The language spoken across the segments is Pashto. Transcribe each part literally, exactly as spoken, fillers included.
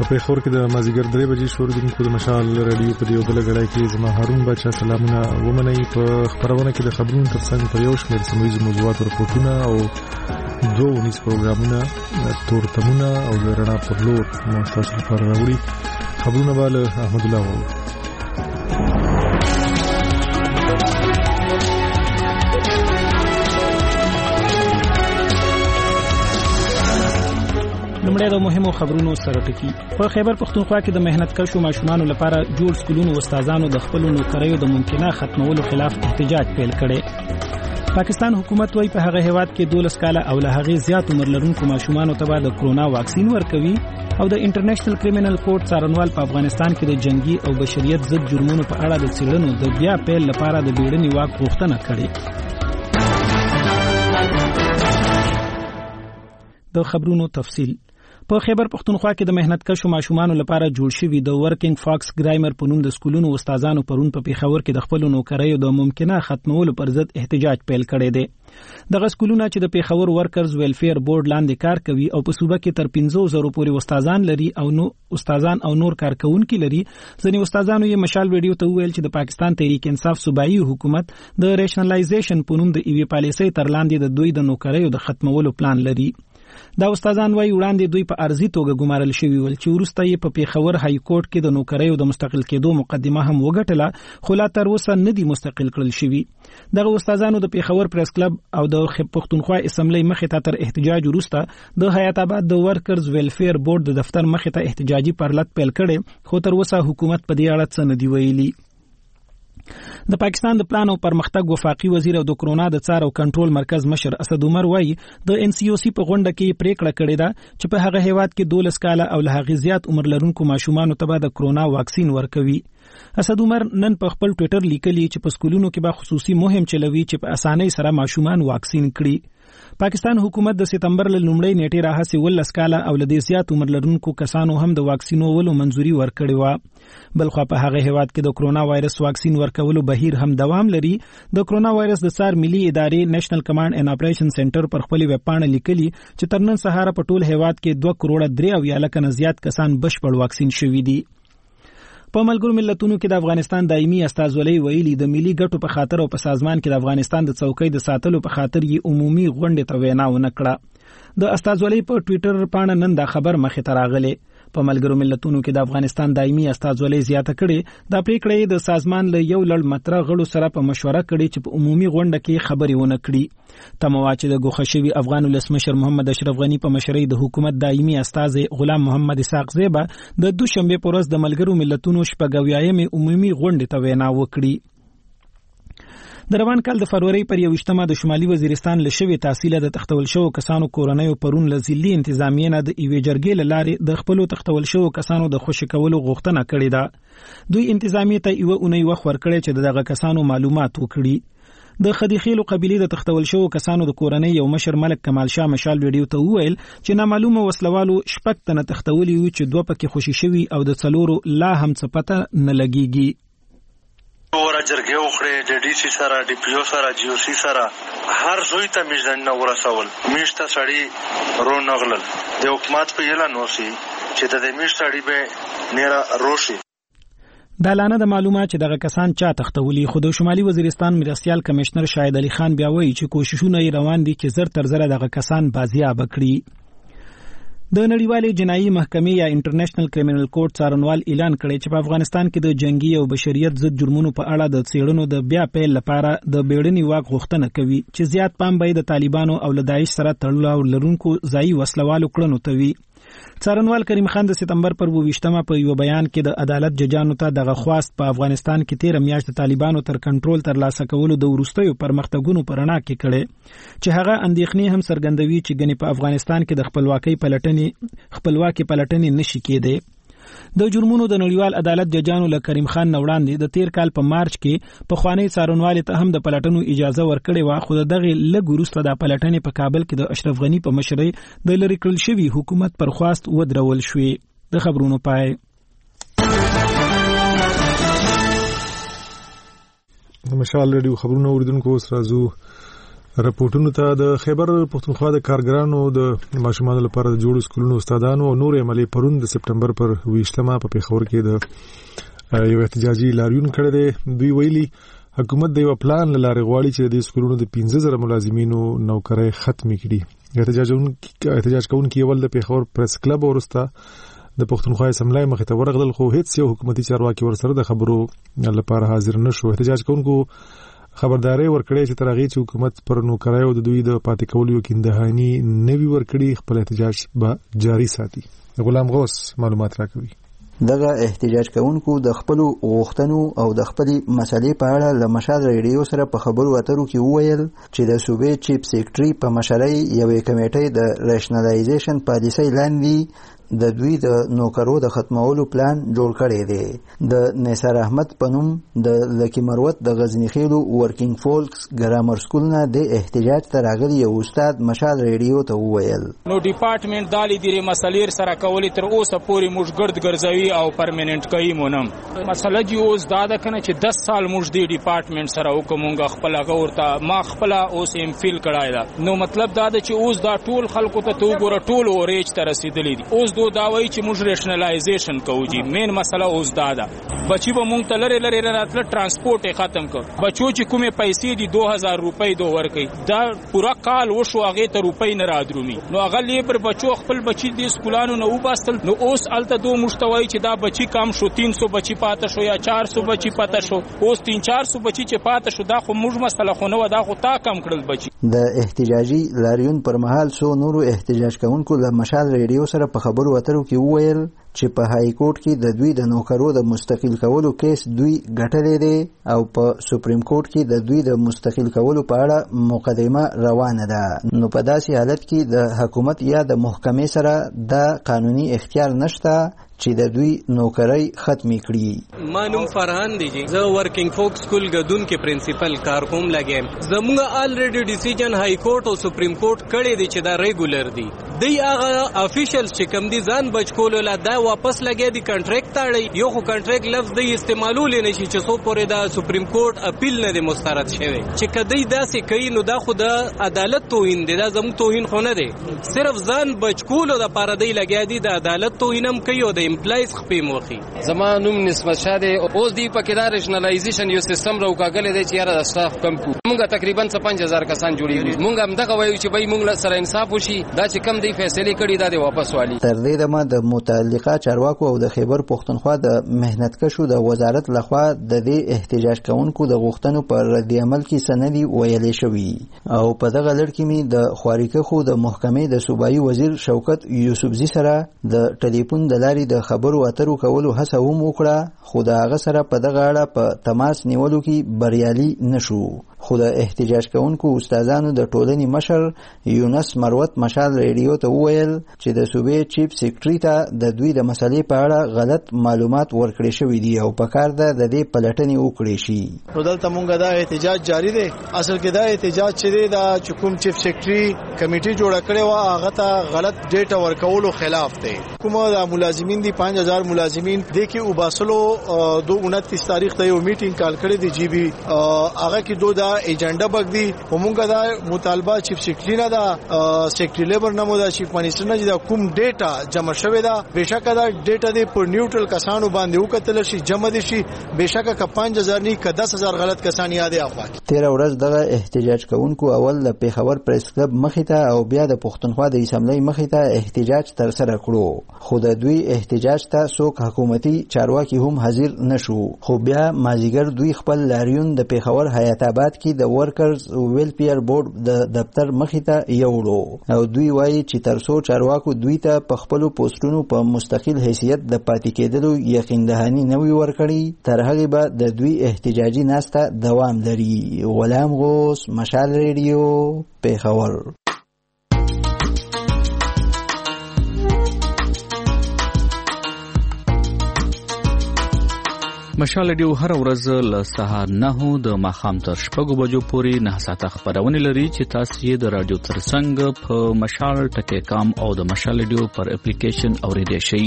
په خور کې د مازیګر درې بجې شروع دي په مشال رادیو په یو بل غړای کې زما هارون بچا سلامونه ومني په خبرونه کې د خبرونو ترڅنګ په یو شمېر سمویز موضوعات رپورټونه او دوه ونیس پروګرامونه تورتمونه او د رڼا پر لور مستاسو لپاره راوړي. خبرونه به له احمد الله وو. لومړی د مهمو خبرونو سره ټکی. په خیبر پختونخوا کې د مهنت کشو ماشومانو لپاره جوړ سکولونو استادانو د خپل نوکریو د ممکنه ختمولو خلاف احتجاج پیل کړي. پاکستان حکومت وايي په هغه هیواد کې دولس کاله او له هغه زیات عمر لرونکو ماشومانو ته د کرونا واکسین ورکوي او د انټرنیشنل کریمینل کورټ څارنوال په افغانستان کې د جنگي او بشریت ضد جرمونو په اړه د څېړنو د بیا پیل لپاره د بیړني واک غوښتنه کړې. د خبرونو تفصیل. په خیبر پختونخوا کې د مهنت کشو ماشومانو لپاره جوړ شوی د ورکینګ فاکس ګرایمر په نوم د سکولونو استادانو پرون په پیښور کې د خپل نوکریو د ممکنه ختمولو پر ضد احتجاج پیل کړی دی. دغه سکولونه چې د پیښور ورکرز ویلفیر بورډ لاندې کار کوي او په صوبه کې تر پنځه زره پورې استادان لري او نو استادان او نور کارکونکي لري. ځینې استادانو یې مشال ویډیو ته ویل چې د پاکستان تحریک انصاف صوبایي حکومت د ریشنلایزیشن په نوم د ایوی پالیسۍ تر لاندې د دوی د نوکریو د ختمولو پلان لري. دا استادان وايي وړاندې دوی په ارزي توګه ګمارل شوی ول چې وروسته یې په پیښور های کورټ کې د نوکریو د مستقل کېدو مقدمه هم وګټله خو لا تر اوسه نه دي مستقل کړل شوی. دغه استادانو د پیښور پریس کلب او د پښتونخوا اسمبلی مخې ته تر احتجاج وروسته د حیات آباد د ورکرز ویلفیر بورډ د دفتر مخې ته احتجاجي پرلط پیل کړي خو تر اوسه حکومت په دې اړه څه نه دی ویلي. د پاکستان د پلان او پرمختګ وفاقي وزیر او د کرونا د څار او کنټرول مرکز مشر اسد عمر وايي د ان سی او سی په غونډه کې پریکړه کړې ده چې په هغه هیواد کې دولس کاله او له هغه زیات عمر لرونکو ماشومانو ته د کرونا واکسین ورکوي. اسد عمر نن په خپل ټوئیټر لیکلی چې په سکولونو کې به خصوصي مهم چلوي چې په اسانۍ سره ماشومان واکسین کړي. پاکستان حکومت د سپتمبر له لومړۍ نیټې راهیسې ولس کاله او له دې زیات عمر لرونکو کسانو هم د واکسینولو منځوري ورکړې و. بلخو په هغه هیواد کې د کرونا وایرس واکسین ورکولو بهیر هم دوام لري. د کرونا وایرس د څار ملي ادارې نېشنل کمانډ اینډ اپریشن سنټر پر خپل ویب پاڼه لیکلي چې تر نن سهار په ټول هیواد کې دوه کروڑه درې اویا لکه نه زیات کسان بشپړ واکسین شوي دي. په ملګرو ملتونو کې د افغانستان دایمي استازولۍ ویلي د ملي ګټو په خاطر او په سازمان کې د افغانستان د څوکۍ د ساتلو په خاطر یې عمومي غونډې ته وینا ونه کړه. د استازولۍ په ټوئیټر پاڼه نن دا خبر مخې ته راغلی. په ملګرو ملتونو کې د افغانستان دایمي استازولۍ زیاته کړي دا پریکړه د سازمان له یو لړ مطرح غړو سره په مشوره کړي چې په عمومي غونډه کې خبرې ونه کړي. تموا چې د ګوښه شوي افغان ولسمشر محمد اشرف غنی په مشرۍ د حکومت دایمي استازی غلام محمد اسحاق زیبا د دوشنبه په ورځ د ملګرو ملتونو شپږاویایمې عمومي غونډې ته وینا وکړي. د روان کال د فروری پر یوویشتمه د شمالي وزیرستان له شوي تحصیل د تختول شو کسانو کورنیو پرون له ځلي انتظامیې نه د ایوې جرګې له لارې د خپل تختول شو کسانو د خوشی کولو غوښتنه کړې ده. دوی انتظامیې ته یو اونۍ وخت ورکړی چې دغه کسانو معلومات وکړي. د خدیخیلو قبیلې د تختول شو کسانو د کورنۍ یو مشر ملک کمال شاه مشال ویډیو ته وویل چې نامعلومه وسلوالو شپږ تنه تختولي وو چې دوه پکې خوشي شوي او د څلورو لا هم څه پته نه لګیږي. ورا جرګه وخړې د ډي سي سره ډي پی او سره جی او سی سره هر زوی ته میژن نه ورسول میشته سړی رو نغلل د حکومت په یلا نوسی چې د میشته سړی به نیرا روشي. دا لانه د معلومات چې دغه کسان چا تختولي خو د شمالي وزیرستان مرستيال کمشنر شاهد علي خان بیا وایي چې کوششونه روان دي چې زر تر زر دغه کسان بازیاب کړي. د نړیوالې جنایي محکمې یا انټرنیشنل کریمینل کورټ څارنوال اعلان کړی چې په افغانستان کې د جنگي او بشریت ضد جرمونو په اړه د څېړنو د بیا پیل لپاره د بیړني واک غوښتنه کوي چې زیات پام به د طالبانو او له داعش سره تړلو لرونکو ځایي وسلوالو کړنو ته وي. څارنوال کریم خان د سپتمبر پر اوویشتمه په یو بیان کې د عدالت ججانو ته دغه خواست په افغانستان کې تیر میاشت د طالبانو تر کنټرول تر لاسه کولو د وروستیو پرمختګونو پر رڼا کې کړي چې هغه اندېښنې هم څرګندوي چې ګنې په افغانستان کې د خپلواکۍ پلټنې خپلواکي پلټنې نشي کېدې. د جرمونو د نړیوال عدالت ججانو له کریم خان نوړاندې د تیر کال په مارچ کې په خوانی څارنوال ته هم د پلټنو اجازه ورکړې و خو دغه لږ وروسته د پلټنې په کابل کې د اشرف غنی په مشرۍ د لری کړل شوی حکومت پر خواست ودرول شوې. د خبرونو پای. د مشال ریډیو خبرونو اوریدونکو اوس راځو راپورټونو ته د خیبر پښتونخوا د کارګرانو د ماشومانو لپاره د جوړ سکولونو استادانو او نور عملي پرون د سپټمبر پر ویشتمه په پیښور کې د یو احتجاجي لاریون کړی دی. دوی ویلي حکومت د یو پلان لاره غواړي چې د سکولونو د پنځه زره ملازمینو نوکرۍ ختم کړي. احتجاجون احتجاج کوونکي ول د پیښور پریس کلب ورسته د پښتونخوا اسمبلی مخې ته ورغلل، خو هیڅ یو حکومتي چارواکي ورسره د خبرو لپاره حاضر نشو. احتجاج کوونکو خبرداري ورکړې چې ترغه چې حکومت پر نوکرایو د دوی د پاتې کولو یو کیندهانی نوي ورکړي خپل احتجاج به جاری ساتي. غلام غوث معلومات راکوي. دغه احتجاج کوونکو د خپل غوښتنو او د خپل مسلې په اړه له مشال ریډیو سره په خبرو اترو کې وویل چې د صوبې چیف سیکریټري په مشرۍ یوې کمیټې د ریشنلایزیشن پالیسۍ لاندې د دوی د نوکرو د ختمولو پلان جوړ کړی دی. د نثار احمد پنوم د لکی مروت د غزنی خیلو ورکینګ فولکس ګرامر سکول نه د احتجاج ته راغلی یو استاد مشال ریډیو ته وویل نو ډپارټمنټ دالي د مسلې سره کولې تر اوسه پورې موږ ګرد ګرځوي او پرمننت کوي مونم. مسله دی اوس دا ده کنه چې دس سال موږ د ډپارټمنټ سره وکومږه خپل غورته ما خپل اوس ایم فیل کړای دا. نو مطلب دا ده چې اوس دا ټول خلکو ته تو ګوره ټول اورېج ته رسیدلی دي. اوس دو دا وایي چې موږ ریشنلایزیشن کوو. جی مین مسله اوس دا ده بچي به مونږ ته لري لري راتله ترانسپورت یې ختم کړ. بچو چې کومې پیسې دي دو هزار روپۍ دو ورکړي دا پورا کال وشو هغې ته روپۍ نه رادرومي. نو هغه لیبر بچو خپل بچي د سکولانو نه وباستل. نو اوس هلته دو موږ ته وایي چې دا بچي کم شو تین سو بچي پاته شو یا چار سو بچي پاته شو. اوس تین چار سو بچي چې پاته شو دا خو موږ مسله خو نه وه دا خو تا کم کړل بچي. د احتجاجي لاریون پر مهال څو نورو احتجاج کوونکو له مشال ریډیو سره په خبرو اترو کې وویل چې په های کورټ کې د دوی د نوکرو د مستقیل کولو کیس دوی ګټلې دی او په سپریم کورټ کې د دوی د مستقیل کولو په اړه مقدمه روانه ده. نو په داسې حالت کې د حکومت یا د محکمې سره د قانوني اختیار نشته چې د دوی نوکرۍ ختمې کړي. ما نوم فرهان دی جی زه ورکینګ فوک سکول ګدون کې پرنسپل کار کوم لګیم. زموږ الریډي ډیسیژن های کورټ او سپریم کورټ کړی دی چې دا ریګولر دی. دی هغه افیشلز چې کوم دي ځان بچ کولو لا دا واپس لګیا دي کنټریکټ تاړي. یو خو کنټریکټ لفظ دی استعمالول نه شي چې څو پورې دا سپریم کورټ اپیل نه دی مسترد شوی. چې کدی داسې کوي نو دا خو د عدالت توهین دی. دا زموږ توهین خو نه دی. صرف ځان بچ کولو د پاره دی لګیا دي د عدالت توهین هم کوي او د امپلایز خپې موخي. زما نوم نسبت شاده اوس دی پکې دا ریشنلایزیشن یو سیستم راوکاګل دی چې یاره د سټاف کم کو. موږ تقریبا پنځه هزار کسان جوړیږي. موږ هم دغه وایو چې بای موږ سره انصاف وشي دا چې کم دی فیصله کړي دا دی واپس والی. تر دې دمه د متعلقه چارواکو او د خیبر پښتونخوا د مهنتکشو د وزارت لخوا د دې احتجاج کوونکو د غوښتنو پر رد عمل کې سندي ویلې شوې او په دغه لړ کې می د خواریکخو د محکمې د صوبایي وزیر شوکت یوسفزي سره د ټلیفون د لارې د خبرو اترو کولو هڅه هم وکړه، خو د هغه سره په دغه اړه په تماس نیولو کې بریالي نشو. خو د احتجاج کوونکو استادانو د ټولنې مشر یونس مروت مشال ریډیو ته وویل چې د صوبې چیف سیکریټري ته د دوی د مسلې په اړه غلط معلومات ورکړي شوي دي او په کار ده د دې پلټنې وکړي شي. نو دلته مونږ دا احتجاج جاری دی. اصل کې دا احتجاج چې دی دا چې کوم چیف سیکریټري کمیټي جوړه کړې وه هغه ته غلط ډیټا ورکولو خلاف دی. کومه د ملازمین دي پنځه هزار ملازمین د کې وباسلو دو انتیس تاریخ ته یو میټینګ کال کړی دی. جی بي هغه کې دو دا ایجنډا بګدي همغه دا مطالبه چیف سیکریټري نه دا سیکریټري لیبر نه مو دا چیف منسٹر نه دا کوم ډیټا جمع شوی دا بهشکه دا ډیټا دی پر نیوټرل کسانو باندې وکتل شي جمع دي شي بهشکه ک پنځه هزار نه ک دس هزار غلط کسان یاد اخوا. تیر ورځ دغه احتجاج کوونکو اول د پیښور پریس کلب مخې ته او بیا د پښتونخوا د اسمبلی مخې ته احتجاج تر سره کړو، خو د دوی احتجاج ته څوک حکومتي چارواکي هم حاضر نشو. خو بیا مازیګر دوی خپل لاریون د پیښور حیات آباد کې د ورکرز ویلفیر بورډ د دفتر مخې ته یوړو او دوی وایي چې ترڅو چارواکو دوی ته په خپلو پوسټونو په مستقل حیثیت د پاتې کېدلو یقین دهاني نه وي ورکړي تر هغې به د دوی احتجاجي ناسته دوام لري. غلام غوث مشال ریډیو پیښور. مشال ډیو هر ورځ له سهار نهو د ماښام تر شپږو بجو پورې نه ساعته خپرونه لري چې تاسو یې د رادیو ترڅنګ په مشال ټکی کام او د مشال ډیو پر اپلیکیشن اوریدئ شئ.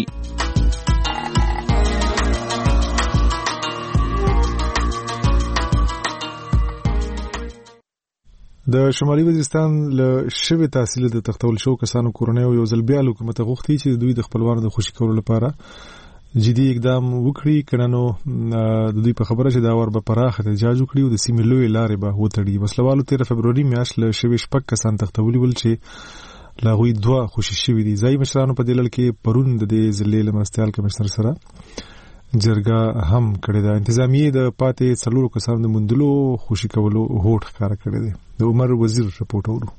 د شمالي وزیرستان له شوی تحصیل د تختول شو کسانو کورنۍ یو ځل بیا حکومت غوښتي چې دوی د خپلوانو د خوشي کولو لپاره جدي اقدام وکړي، کنه د دوی په خبره چې دا ور به پراخ احتجاج وکړي او د سیمې لوی لارې به وتړي. وسلوالو تیر فبروري میاشت له شوی شپږ کسان تختولي ول چې لاغوی دوه خوشي شوي دي. ځای مشرانو په دلل کې پرون د دې ضلع لمرستیال کمشنر سره جرګه هم کړې ده. انتظامیه د پاتې څلورو کسانو د مندلو خوشي کولو هوډ ښکاره کړی دی. د عمر وزیر رپورټ اورو.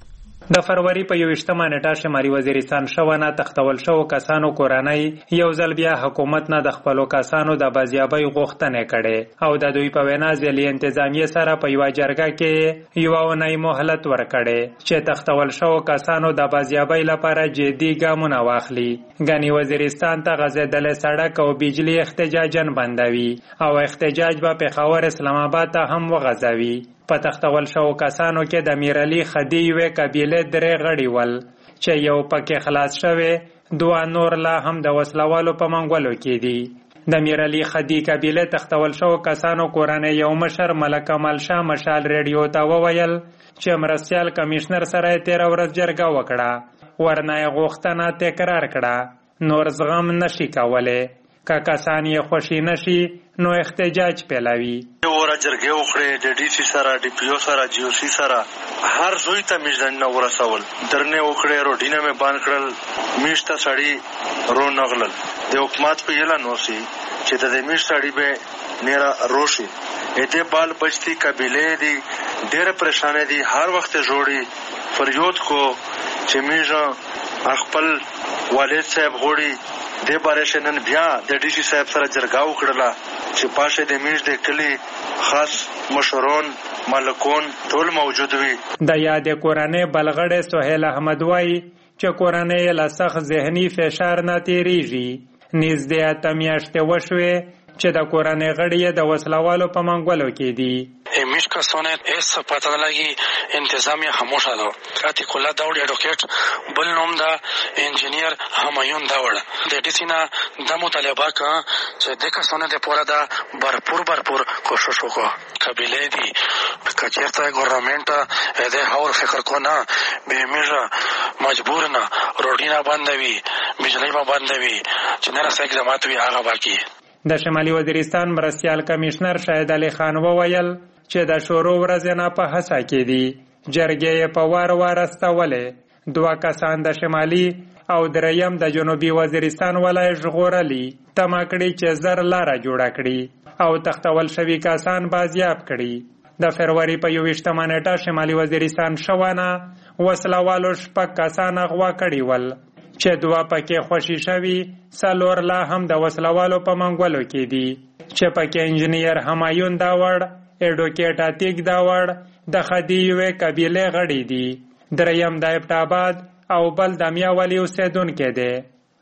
د فروری په یوویشتمه نیټه شمالي وزیرستان شونه تختول شو کسانو کورنۍ یو ځل بیا حکومت نه د خپلو کسانو د بازیابۍ غوښتنه کړې او د دوی په وینا ځلې انتظامیه سره په یو جرګه کې یو اونۍ مهلت ورکړې چې تختول شو کسانو د بازیابۍ لپاره جدي ګامونه واخلي. غني وزیرستان ته غځېدل سړک او بجلی احتجاجن بندوي او احتجاج به پېښور اسلام آباد ته هم وغځوي. په تختول شو کسانو کې د میرعلی خدی یوې قبیله درې غړي ول چې یو پکې خلاص شوی، دوه نور لا هم د وسلوالو په منګولو کې دي. د میرعلی خدی قبیله تختول شو کسانو کورنۍ یو مشر ملک کمال شاه مشال ریډیو ته وویل چې مرستیال کمشنر سره تیر ورځ جرګه وکړه، ورنه غوښتنه تکرار کړه، نور زغم نشي کولای، که کسان یې خوشي نشي نو احتجاج پیلوي. ورا جرګه وکړه د ډي سي سره ډي پی او سره جی او سی سره هر زوی ته میژن نو ورسول، درنه وکړه روډینه مې باندې کړل، میشته سړی رو نغلل. د حکومت په یلا نو سي چې د دې میشته سړی به نیرا روشي اته بال بچتی قبیله دي ډېر پریشان دي، هر وخت جوړي فریاد کو چې میژه خپل والد صاحب غوړي د بارش نن بیا د ډي سي صاحب سره جرګه وکړه چې پاشه د میش د کلی خاص مشرون ملکون ټول موجود وي. د یاد کورنۍ بلغړې سهیل احمد وای چې کورنۍ له سخت ذهني فشار نه تیریږي. نږدې اته میاشتې وشوې چې د کورنۍ غړي د وسلوالو په منګولو کې دي. میش کسانه ایس پته نه لګي انتظامیه خاموشه ده. عتیق الله داوود اډوکیټ بل نوم دا انجینیر همایون داوود د ډي سي نه د مطالبه کا چې د کسانه د پوره دا برپور برپور کوشش وکړه. قبیله دي کچېرته ګورنمنت د هاور فکر کو نه به میژه مجبور نه روډینا بندوي، بجلی ما بندوي چې نه راسه اقدامات وي هغه باقي. د شمالي وزیرستان مرستیال کمشنر شاهد علي خان وویل چې د شورو ورځ نه په هڅه کې دي. جرګې په وار وار استولې، دوه کسان د شمالي او دریم د جنوبي وزیرستان ولای ژغورلي، تمه کړي چې زر لاره جوړه کړي او تختول شوي کسان بازیاب کړي. د فروری په یوویشتمه نیټه شمالي وزیرستان شونه وسلوالو شپږ کسان اغوا کړي ول چې دوه پکې خوشي شوي، څلور لا هم د وسلوالو په منګولو کې دي چې پکې انجینیر همایون داوړ، اډوکیټ عتیق داوړ د خدی یوې قبیله غړي دي، دریم د ابټاباد او بل د میاولی اوسیدونکي دی.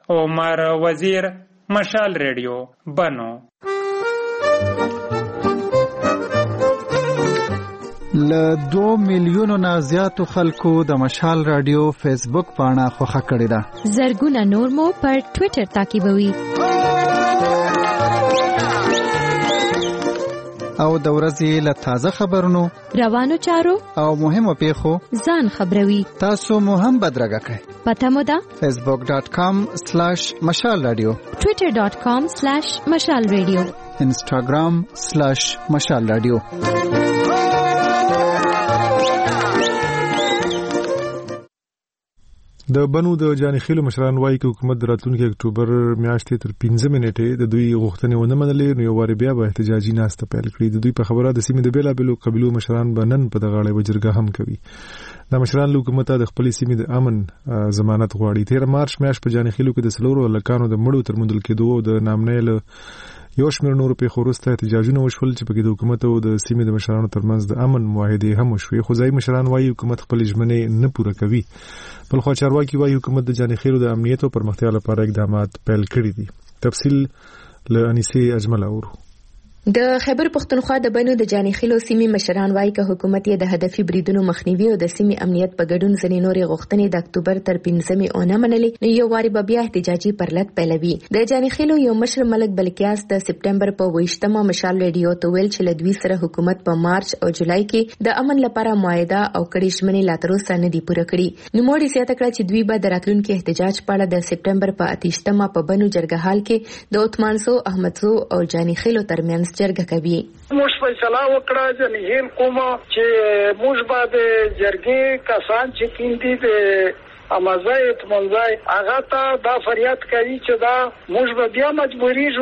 عمر وزیر، مشال ریډیو، بنو. له دو میلیونو نه زیاتو خلکو د مشال رادیو فیسبوک پاڼه خوښه کړې ده. زرګونه نور مو پر ټوئیټر تعقیبوي. او د ورځې له تازه خبرونو، روانو چارو او مهمو پیښو ځان خبروي. تاسو مو هم بدرګه کړئ. پته مو ده فیسبوک ډاٹ کام سلیش مشال رادیو، ټوئیټر ډاٹ کام سلیش مشال رادیو، انسټاګرام سلیش مشال رادیو. د بنو د جانخیلو مشران وایي چې حکومت د راتلونکي اکتوبر میاشتې تر پنځمې نیټې د دوی غوښتنې ونه منلې، نو یو وار بیا به احتجاجي ناسته پیل کړي. د دوی په خبره د سیمې د بېلابېلو قبیلو مشران به نن په دغه اړه جرګه هم کوي. دا مشران له حکومته د خپلې سیمې د امن ضمانت غواړي. تېره مارچ میاشت په جانخیلو کې د څلورو هلکانو د مړو تر موندل کېدو او د نامنۍ له یو شمېر نورو پیښو وروسته احتجاجونه وشول چې پکې د حکومت او د سیمې د مشرانو ترمنځ د امن معاهدې هم وشوې، خو ځایي مشران وایي حکومت خپلې ژمنې نه پوره کوي. بلخوا چارواکي وایي حکومت د جانخیلو د امنیت او پرمختیا لپاره اقدامات پیل کړي دي. تفصیل له انیسې اجمل اورو. د خیبر پختونخوا د بنو د جاني خیلو سیمې مشران وایي چې حکومت یې د هدفي بریدونو مخنیوي او د سیمې امنیت په ګډون ځنې نورې غوښتنې د اکتوبر تر پنځمې اونه منلې، نو یو واري به بیا احتجاجي پرلط پیلوي. د جاني خیلو یو مشر ملک بلکیاس د سپټمبر په ویشتمه مشال ریډیو ته ویل چې له دوی سره حکومت په مارچ او جولای کې د امن لپاره معاهده او کړي ژمنې لا تر اوسه نه دي پوره کړي. نو موږ زیاته کړه چې دوی به د راتلونکي احتجاج په اړه د سپټمبر په اتیشتمه په بنو جرګه حال کې د عثمانزو احمدزو او جاني خیلو ترمنځ جرګه کوي. موږ فیصله وکړه چې هیل کومه چې موږ به د جرګې کسان چې کیندي د امازایت منځای هغه ته دا فریاد کوي چې دا موږ به بیا مجبوری شو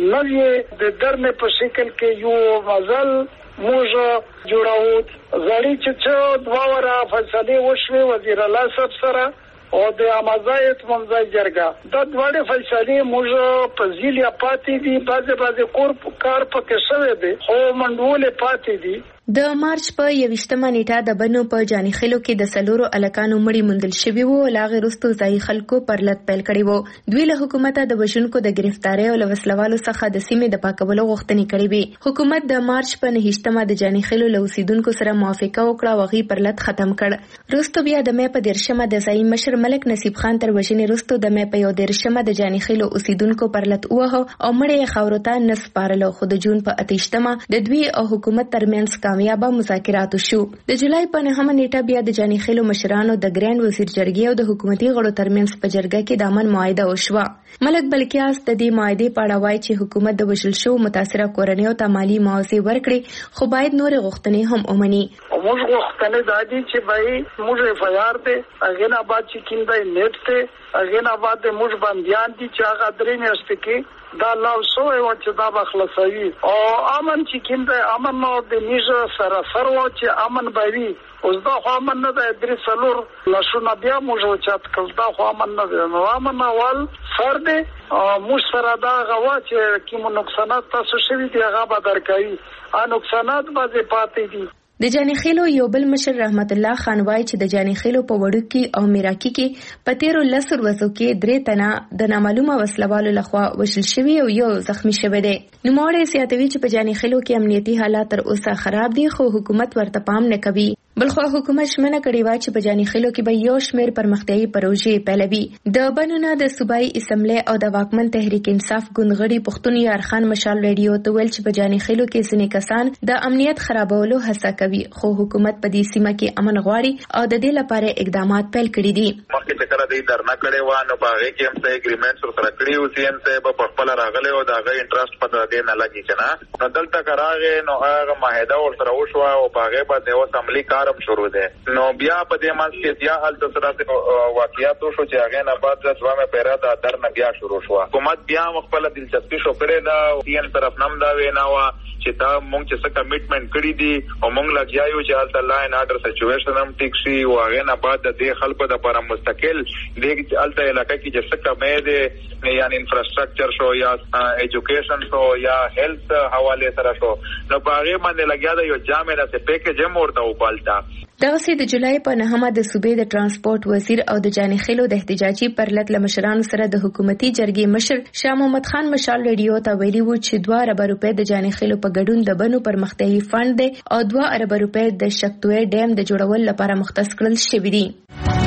نوې د درنه په شکل کې یو مزل موږ جوړاو. زړی چې دوه ورا فیصله وشوي وزیر الله صاحب سره او د امازایت منځای جرګه د دوړې فیصله موږ په ځیلیا پاتې دي، بعضه بعضه کور کار پکې شوی دی خو منډول پاتې دي. د مارچ په یوشتمه نیټه د بنو په جاني خیلو کې د سلورو الکانو مړي موندل شوي وو. لاغې وروسته ځایي خلکو پرلط پیل کړی وو. دوی له حکومته د وژونکو د گرفتارۍ او له وسلوالو څخه د سیمې د پاکولو غوښتنې کړې وې. حکومت د مارچ په نهشتمه د جاني خیلو له اوسیدونکو سره موافقه وکړه او هغوی پرلط ختم کړ. وروسته بیا د مې په دیرشمه د ځایي مشر ملک نصیب خان تر وژنې وروسته د مې په یو دیرشمه د جاني خیلو اوسیدونکو پرلط ووهه او مړي یې خاورو ته نه سپارلو. خو د جون په اتیشتمه د دوی او حکومت ترمنځ کامیابه مذاکرات شو. د جولای په نهمه نیټه بیا د جاني خیلو مشرانو د ګران وزیر جرګې او د حکومتي غړو ترمنځ په جرګه کې د امن معاهده وشوه. ملک بلکیاس د دې معاهدې په اړه وایي چې حکومت د وژل شوو متاثره کورنیو ته مالي معاوضې ورکړي خو باید نورې غوښتنې هم ومني. موږ غوښتنې دا دي چې بای موږ اف آی آر ته هغه نه بعد چې کیندای نیټ ته هغه نه بعد موږ باندې دي چې هغه درې میاشتې کې دا لاو سوې و چې دا بخلصوي او امن چې کیندای امن نو د میژه سره سره و چې امن بوي. اوس دا خو امن نه ده درې څلور لاشونه بیا موږ چات کړ دا خو امن نه ده. نو امن اول سر دی موږ سره دا غوا چې کوم نقصانات تاسو شوي دي هغه به درکوي. ا نقصانات به پاتې دي. د جاني خیلو یو بل مشر رحمت الله خان وایي چې د جاني خیلو په وړوکي او میراکي کې په تیرو لسو ورځو کې درې تنه د نامعلومه وسلوالو لخوا وژل شوي او یو زخمی شوی دی. نوموړی زیاتوي چې په جاني خیلو کې امنیتي حالات تر اوسه خراب دي خو حکومت ورته پام نه کوي. بلخو حکومت شمنه کړې و چې په جاني خیلو کې به یو شمېر پرمختیایي پروژې پیلوي. د بنونه د صوبایي اسمبلی او د واکمن تحریک انصاف ګوندغړي پښتون یار خان مشال ریډیو ته ویل چې په جاني خیلو کې ځینې کسان د امنیت خرابولو هڅه کوي خو حکومت په دې سیمه کې امن غواړي او د دې لپاره اقدامات پیل کړي دي. مخکې چې کله دوی درنه کړې وه نو په هغې کې هم څه اګریمنټس ورسره کړي وو. سی ایم صاحب په خپله راغلی او د هغه انټرسټ په دې نه لګي که نه. نو دلته که راغې نو هغه معاهده ورسره وشوه او په هغې باندې اوس عملي کار هم شروع دی. نو بیا په دې منځ کې بیا هلته څه داسې واقعیات وشو چې هغې نه بعد دویمه پیره د در نه بیا شروع شوه. حکومت بیا هم خپله دلچسپي شو کړې ده. سی ایم طرف نه هم دا وینا وه چې دا مونږ چې څه کمیټمنټ کړي دي او مونږ لګیا یو چې هلته لا اینډ آرډر سچویشن هم ټیک شي او هغې نه بعد د دې خلکو دپاره مستقل دې هلته علاقه کې چې څه کمی دی یعنې انفراسټرکچر شو یا ایجوکیشن شو یا هیلث حوالې سره شو نو په هغې باندې لګیا ده یو جامع داسې پیکیج هم ورته وپالته. دغسې د جولای په نهمه د صوبې د ترانسپورت وزیر او د جاني خیلو د احتجاجي پرلط له مشرانو سره د حکومتي جرګې مشر شاه محمد خان مشال ریډیو ته ویلي وو چې دوه اربه روپۍ د جاني خیلو په ګډون د بنو پرمختیایي فنډ دی او دوه اربه روپۍ د شکتوی ډیم د جوړولو لپاره مختص کړل شوي دي.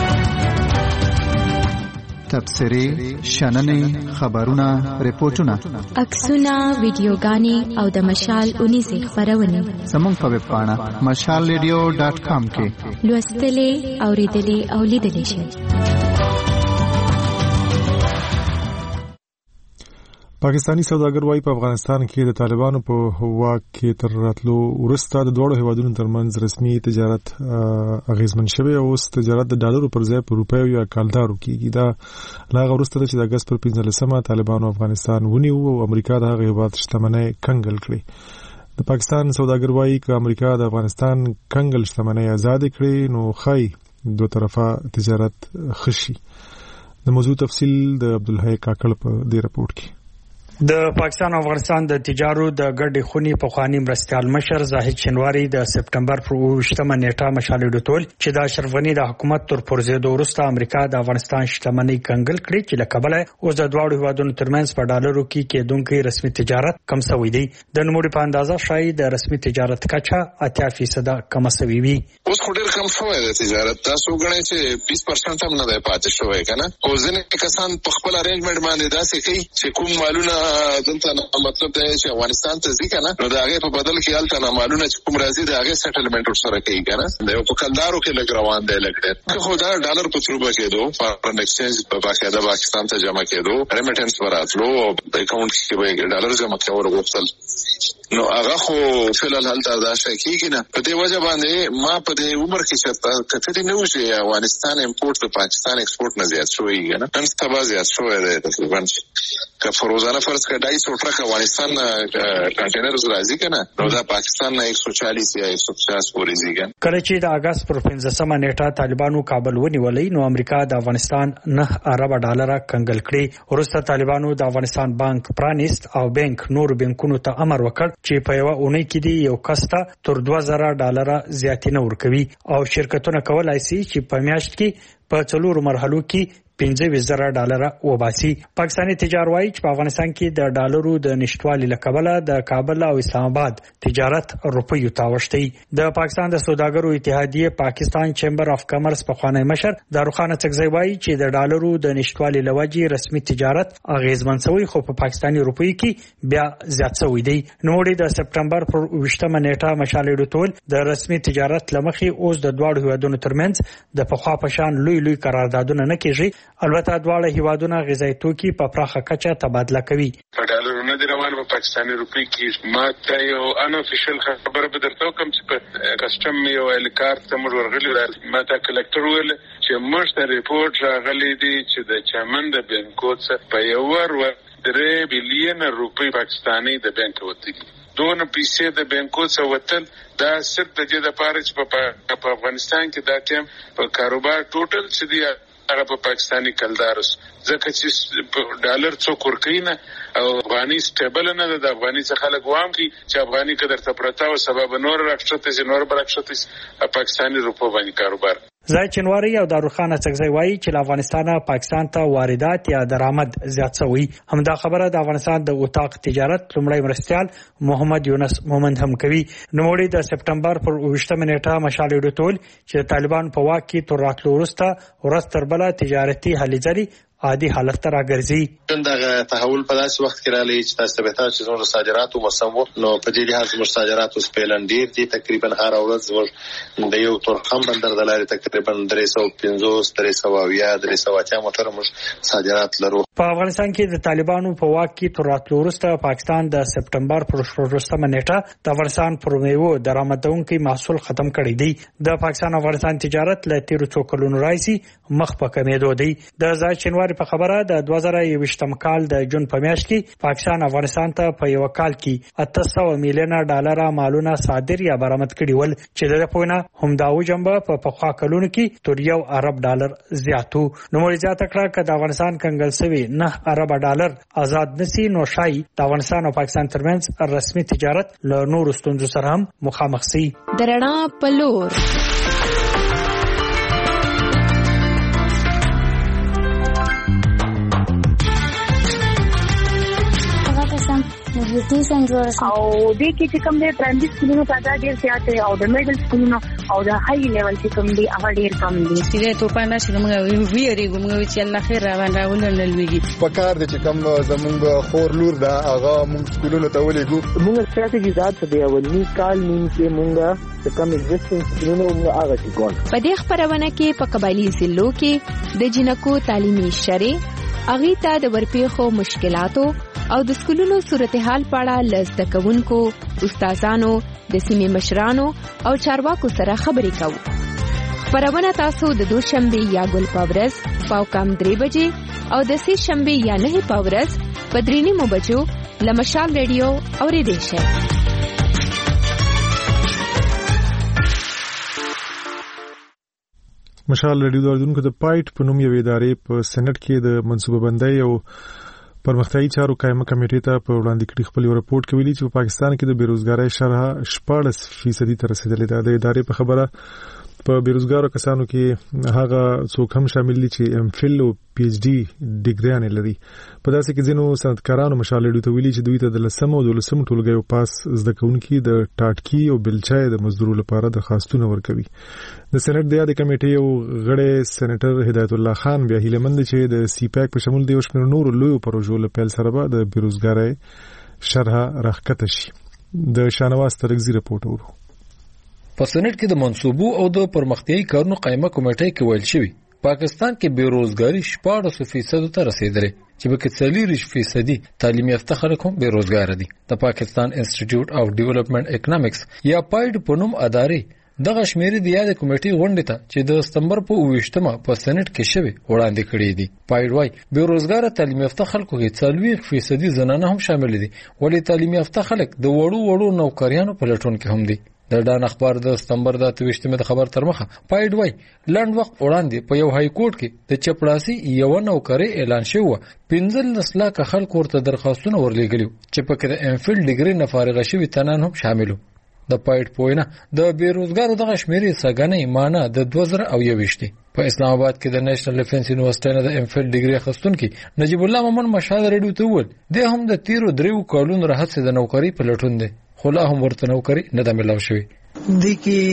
تبصرې، شننې، خبرونه، ریپورتونه، عکسونه، ویډیوګانې او د مشال اونیزې خپرونې زموږ په ویب پاڼه مشال ریډیو ډاټ کام کې لوستلې، اوریدلې او لیدلې شئ. پاکستانی سوداګر وايي په افغانستان کې د طالبانو په واک کې تر راتلو وروسته د دوړو هیوادونو ترمنځ رسمي تجارت اغیزمن شوی او اوس تجارت د ډالرو پر ځای په روپیو یا کالدارو کېږي. دا لا وروسته چې د اګست پر پنځلسمه طالبانو افغانستان ونیو او امریکا د هغه هیواد شتمنۍ کنګل کړې. د پاکستان سوداګر وايي چې امریکا د افغانستان کنګل شتمنۍ آزاد کړي نو خای دوه طرفه تجارت خشي. د موضوع تفصیل د عبدالحی کاکړ په دې رپورت کې. د پاکستان او افغانستان د تجارو د ګډې خونی په خواني مرستيال مشر زاهد شنواری د سپټمبر پر اووه نیټه مشالې ډوتول چې د اشرف غنی د حکومت تر پرځېدو وروسته امریکا د افغانستان شتمنۍ کنګل کړې چې له کبله اوس د دواړو هیوادونو ترمنځ په ډالرو کې کېدونکې رسمي تجارت کم شوی دی. د نوموړي په اندازه شای د رسمي تجارت کچا اتیا فیصد کم شوی وي. اوس خو ډېر کم شوی دی تجارت. تاسو غواړئ چې بیس پرسنټ هم نه دی پاتې شوی کنه. او ځینې کسان په خپل ارینجمنت باندې داسې کوي چې کوم مالونه دلته مطلب دی چې افغانستان ته ځي کنه نو د هغه په بدل کې الته نه مالونه چې کوم راځي د هغه سیټلمنټ ورسره کوي کنه د یو په کلدارو کې لګ روان دی لګ خو دا ډالر په تروبه کېدو فارن ایکسچینج په باقاعده پاکستان ته جمع کېدو ریمیټنس وراتلو د اکاونټ کې به ډالر جمع کول غوښتل نو هغه خو فعلا هلته دا شي کېږي نه په دې وجه باندې ما په دې عمر کې چې کته نه و چې افغانستان امپورټ د پاکستان ایکسپورټ نه زیات شوی کنه نن سبا زیات شوی دی تقریبا که فروزانه فرض کړه ډای سو ټرک افغانستان کنټینرز راځي کنه نو دا پاکستان نه ایک سو چالیس یا ایک سو پچاس پورې ځي. کله چې د اگست پر پنځمه نیټه طالبانو کابل ونیولې نو امریکا د افغانستان نه ارب ډالر کنګل کړي. ورسته طالبانو د افغانستان بانک پرانیست او بانک نور بانکونو ته امر وکړ چې په یو اونۍ کې دی یو کسته تر دوه زره ډالر زیاتې نه ورکوي او شرکتونه کولای شي چې په میاشت کې په څلورو مرحلو کې پنځه زره ډالر وباسي. پاکستاني تجار وایي چې په افغانستان کې د ډالرو د نشټوالي لکبله د کابل او اسلام آباد تجارت روپیو تاوشتي. د پاکستان د سوداګرو اتحادیه پاکستان چیمبر اف کامرس په خوانی مشر داروخان څکزی وایي چې د ډالرو د نشټوالي لوجې رسمي تجارت اغیزمن شوی خو په پاکستاني روپیو کې بیا زیات شوی دی. نوړي د سپټمبر پر اووه نیټه مشالې ډوتول د رسمي تجارت لمخي اوس د دواړو هیوادونو ترمنځ د پخوا پشان لوی لوی قراردادونه نه کیږي. البته دواړه هیوادونه غذایی توکي په پراخه کچه تبادله کوي. په ډالرونو د روان په پاکستاني روپی کې ماته یو ان افیشل خبره به درته کوم چې په کسٹم یو الکارت ته موږ ورغلي ماته کلکټر ویل چې موږ ته ریپورت راغلی دی چې د چمن د بانکو څخه په یو ور درې بلین روپی پاکستاني د بانک وتلي دون پیسې د بانکو څخه وتل دا صرف د دې لپاره چې په افغانستان کې دا ټیم په کاروبار ټوټل چې دی هغه په پاکستاني کلدارس ځکه چې ډالر څوک ورکوي نه او افغاني سټیبل نه ده د افغاني څخه خلک وام کی چې افغاني قدر ته پرتا او سبب نور راکشته چې نور برکشته پاکستاني روپو باندې کاروبار. زاهد شنواری او داروخان څکزی وایي چې له افغانستانه پاکستان ته واردات یا درآمد زیات شوی. همدا خبره د افغانستان د اوتاق تجارت لومړی مرستيال محمد یونس مومند هم کوي. نوموړي د سپټمبر پر اووه نیټه مشالې ډوتول چې طالبان په واک کې تر راتلو وروسته ورځ تر بله تجارتي هلې ځلې عادي حالت ته راګرځي. دا تحول په داسې وخت کې راغلی چې تاسو به تاسو زموږ صادراتو مسمو نو په دې لحاظ زموږ صادراتو سپیلن ډیر دي تقریبا هر ورځ زموږ د یو تورخم بندر د لارې تقریبا درې سوه پنځوس درې سوه اویا درې سوه اتیا موټر موږ صادرات لرو. په افغانستان کې د طالبانو په واک کې تر راتلو وروسته پاکستان د سپټمبر پر شپږمه نیټه د افغانستان پر میوو درآمدونکو محصول ختم کړی دی. د پاکستان افغانستان تجارت له تیر څو کلونو راځي مخ په کمیدو دی. د زاهد شنواری په خبره د دوه زره یوویشتم کال د جون په میاشت کې پاکستان افغانستان ته په یو کال کې اته سوه میلیونه ډالر مالونه صادر یا برآمد کړي ول چې د پوینه هم دا وجنبه په پخوا کلونو کې تر یو ارب ډالر زیاتو. نو مړي زیاته کړه چې د افغانستان کنګل سوي نه ارب ډالر آزاد نسی نو شای د افغانستان او پاکستان ترمنځ رسمي تجارت له نور ستونزو سره هم مخامخ سي. درنا پلور محیطي سنجوړ او د کې چې کوم د پرایمري سکولونو تعداد ډیر زیات دی او د میډل سکولونو او د هاي لیول چې کوم دی هغه ډیر کم دي. چې ته په نشه موږ ویریږو موږ چې الله خیر راوړي راولل لويږي په کار د چې کوم زمونږ خور لور دا هغه موږ سکولونو ته ولېګو موږ ستراتیژي ذات دی اولنی کال نیم کې موږ چې کوم ایگزیسټنس سکولونو موږ هغه چې ګون په دې خبرونه کې په قبایلی ضلعو کې د جنکو تعلیمي شری اغي ته د ورپېخو مشکلاتو او د سکولونو صورتحال په اړه لزده کوونکو استادانو د سیمې مشرانو او چارواکو سره خبرې کوو. خبرونه تاسو د دوشنبه یا ګل پاورز پاو کم درې بجې او د سې شنبه یا نه پاورز په درې نیمو بجو لمشال ریډیو اوریدئ شئ. مشال ریډیو دردونکو د پایټ په نوم یو ادارې په سېنات کې د منصوبه بندۍ او پرمختیایي چارو قائمه کمیټې ته په وړاندې کړي خپل رپورټ کې ویلي چې په پاکستان کې د بیروزګارۍ شرح شپاړس فیصدي ته رسیدلې ده. د ادارې په خبره په بیروزګارو کسانو کې هغه څوک هم شامل دي چې ام فل او پی ایچ ډي ډیګریانې لري. په داسې کې ځینو صنعتکارانو مشالې ته ویلي چې دوی ته د لسم او دولسم ټولګیو پاس زده کوونکي د ټاټکي او بلچای د مزدورو لپاره درخواستونه ورکوي. د سېنات د یادې کمیټې یو غړی سېنیټر هدایت الله خان بیا هیلهمند چې د سی پیک په شمول د یو شمېر نورو لویو پروژو له پیل سره به د بیروزګارۍ شرح راښکته شي. د شانواز ترکزي رپورټ ورو. په سېنات کې د منصوبو او د پرمختیایي کارونو قائمه کمیټې کې ویل شوی پاکستان کې بیروزګاری شپاړس فیصد ته رسیدلې چې به کې څلور فیصدي تعلیم یافته خلک هم بیروزګار دي. د پاکستان انسټیټیوټ اف ډیولپمنٹ اکونومکس یا پاید په نوم ادارې دغه شمیرې د یاد کمیټې غونډې ته چې د سپتمبر په اوویشتمه په سېنات کې شوی وړاندې کړې دي. پاید وايي بیروزګار تعلیم یافته خلکو کې څلور فیصدي زنانه هم شامل دي، ولی تعلیم یافته خلک د وړو وړو نوکریانو په لټون کې هم دي. د ډان اخبار د سپتمبر د اتویشتمه د خبر تر مخه پاید وای لاند وخت وړاندې په یو های کورټ کې د چپړاسي یو نوکری اعلان شو. پنځلس لک خلک ورته درخواستونه ورلېږلي چې په کې د ام فل ډیګري نه فارغ شوي تنان هم شامل. د پاید پوینه د بیروزګارو دغه شمیرې سګنې معنی د دوه زره او یوویشت په اسلام آباد کې د نېشنل ډیفنس یونیورسيټي نه د ام فل ډیګري اخیستونکي نجیب الله مومن مشال رډیو ته ول د هم د تیرو دریو کالونو راهڅ د نوکری په لټون دي، خو لا هم ورته نوکری نه د ملاو شوی. د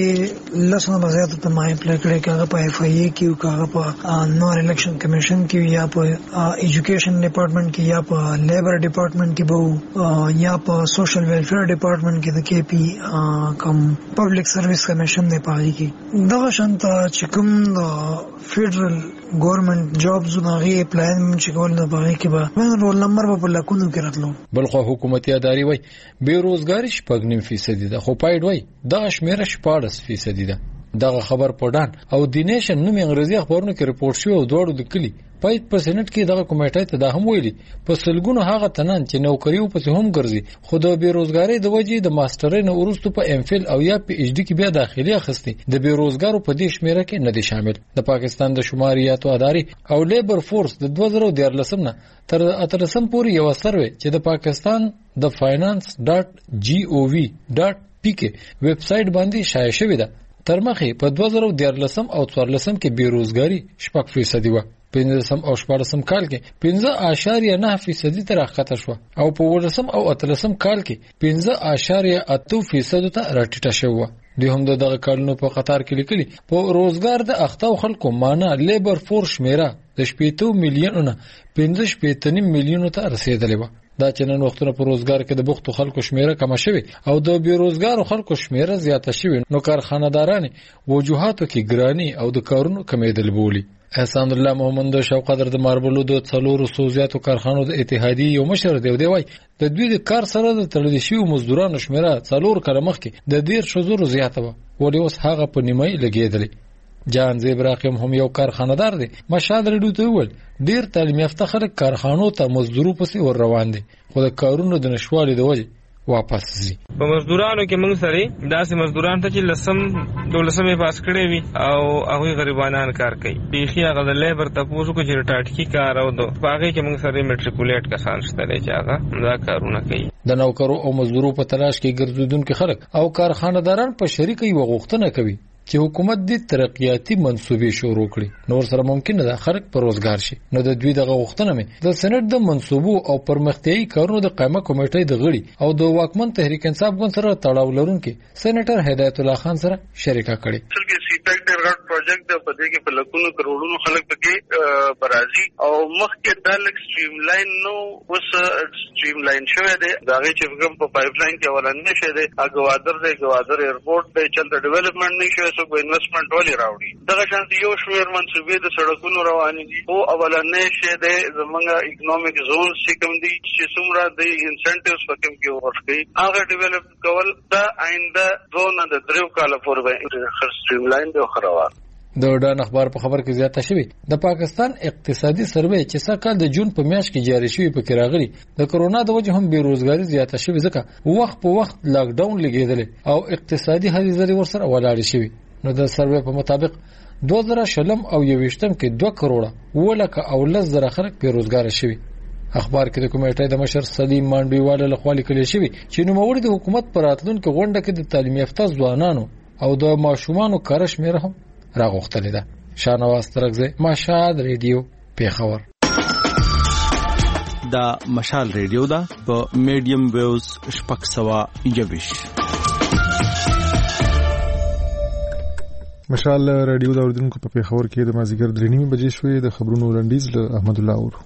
کې لسونه بزیات ته ما اپلای کړی کاغه په اف ای کې او کاغه په نور الیکشن کمیشن کې یا په ایجوکیشن ډپارټمنټ کې یا په لیبر ډپارټمنټ کې بو یا په سوشل ویلفیر ډپارټمنټ کې د کې پی کم پبلک سرویس کمیشن نه پای کې دغه شانت چې کوم د فدرل ګورنمنت جابز نه غي اپلای چې کول نه پای کې به من رول نمبر په لکونو کې راتلو. بلخو حکومتي اداري وای بیروزګاری شپږ نیم فیصد ده، خو پاید وای دغه شمیره شپاړس فیصدي ده. دغه خبر پډان او د نیشن نوم انګریزي اخبارونو کې رپورټ شو او دوړو د کلی پاید په سېنات کې دغه کمیټې ته دا هم ویلي په سلګونو هغه تنان چې نوکریو په هم ګرځي خو د بیروزګاری د وجې د ماسترۍ نه ورستو په ام فل او یا پی ایچ ډي کې بیا داخلي اخستي د بیروزګارو په دې شمیره کې نه دي شامل. د پاکستان د شماریاتو ادارې او لیبر فورس د دوه زره دیارلسم نه تر اتلسم پورې یو سروې چې د پاکستان د فاینانس ډاټ جی او وی ډاټ پی کې ویب سټ باندې شایع شوې ده. تر مخې په دوه زره دیارلسم او څوارلسم کې بیروزګاری شپږ فیصدي و، پنځلسم او شپاړسم کال کې پنځه اعشاریه نه فیصدي ته راښکته شو او په ولسم او اتلسم کال کې پنځه اعشاریه اته فیصد ته راټیټه شو. دوی هم دغه کارونو په قطار کې لیکلي په روزګار د اختاو خلکو معنا لیبر فورس شمیره د شپږ میلیونونه پنځه شپږ میلیونو ته رسیدلې و. دا چې نن وختونه په روزګار کې د بوختو خلکو شمیره کم شوي او د بیروزګارو خلکو شمیره زیاته شوي، نو کارخانه‌داران وجوهاتو کې ګرانی او د کارونو کمیدل بولی. احسان الله محمد شوقدر د ماربلو د څلورو سوزیاتو کارخانو د اتحادیې یو مشر دی دی وای د دوی د کار سره د تړل شوی مزدورانو شمیره څلور کله مخکې د ډیر شزور زیاته و، ولې اوس هغه په نیمه لګیدلی. جان زیبراقیم هم یو کارخانه‌دار دی، مشال رډیو ته ول ډیر تعلیم یافته خلک کارخانو ته مزدورو پسې ور روان دي، خو د کارونو د نشوالي د وجې واپس زی. په مزدورانو کې موږ سره داسې مزدوران ته چې لسم دولسمه پاس کړي وي او هغه غریبانان کار کوي، بیخي هغه د لیبر تاسو کو چې ټاټکی کار او د باغې کې موږ سره میټریکولیټ کسان شته چې هغه دا کارونه کوي. د نوکرو او مزدورو په تلاش کې ګرځیدونکو خلک او کارخانه‌داران په شریکي وغوښتنه کوي چې حکومت دې ترقیاتي منصوبې شروع کړي، نور سره ممکن ده خلک پر روزګار شي. نو د دوی دغه غوښتنه مې د سېنات د منصوبو او پرمختیایي کارونو د قائمه کمیټې د غړي او د واکمن تحریک انصاف ګوند سره تړاو لرونکي سېنیټر هدایت الله خان سره شریکه کړي. چې سیپیک ډېر غټ پروجیکټ د پدې کې په لکونو کروڑونو خلک پکې برازي او مخکې د لک سټریم لاین نو اوس سټریم لاین شوی دی، دا غي چې کوم په پایپ لاین کې ولنه شه دی اګوادر دی ګوادر ایرپورټ دی چلته ډیولپمنٹ نه شوی سو انویسټمنٹ ولې راوړي. دغه شان یو شمېر منصوبې د سړکونو روان دي او اولنې شه د زمونږ اکونومیک زون چې کوم دي چې څومره د انسنټیوز په کوم کې ورکړي هغه ډیولپ کول د آینده زون د دریو کال پورې خر سټریم لاین دی خروار. د ډان اخبار په خبر کې زیاته شوی د پاکستان اقتصادي سروې چې سکه د جون په میاشت کې جاری شوی په کراغلي د کرونا د وجه هم بیروزګاری زیاته شوی ځکه وخت په وخت لاک ډاون لګیدل او اقتصادي هلي ورسره ولاړ شوی. نو د سروې په مطابق دوه زره شلم او یوویشتم کې دوه کروڑه ولکه او لس زره خلک بیروزګار شوي. اخبار کې د کمیټې د مشر سلیم مانډویواله لخوا لیکل شوی چې نوموړي د حکومت پر راتلونکو غونډه کې د تعلیم یافته ځوانانو او د ماشومانو کار شمیر هم راغوښتل ده. شانواز ترغزه مشال ریډیو پیښور. دا مشال ریډیو دا په میډیم ویوز شپږ سوه یوویش. مشال ریډیو دا اوریدونکو په پیښور کې د مازیګر درې نیمې بجې شوې. د خبرونو لنډیز له احمد الله اورو.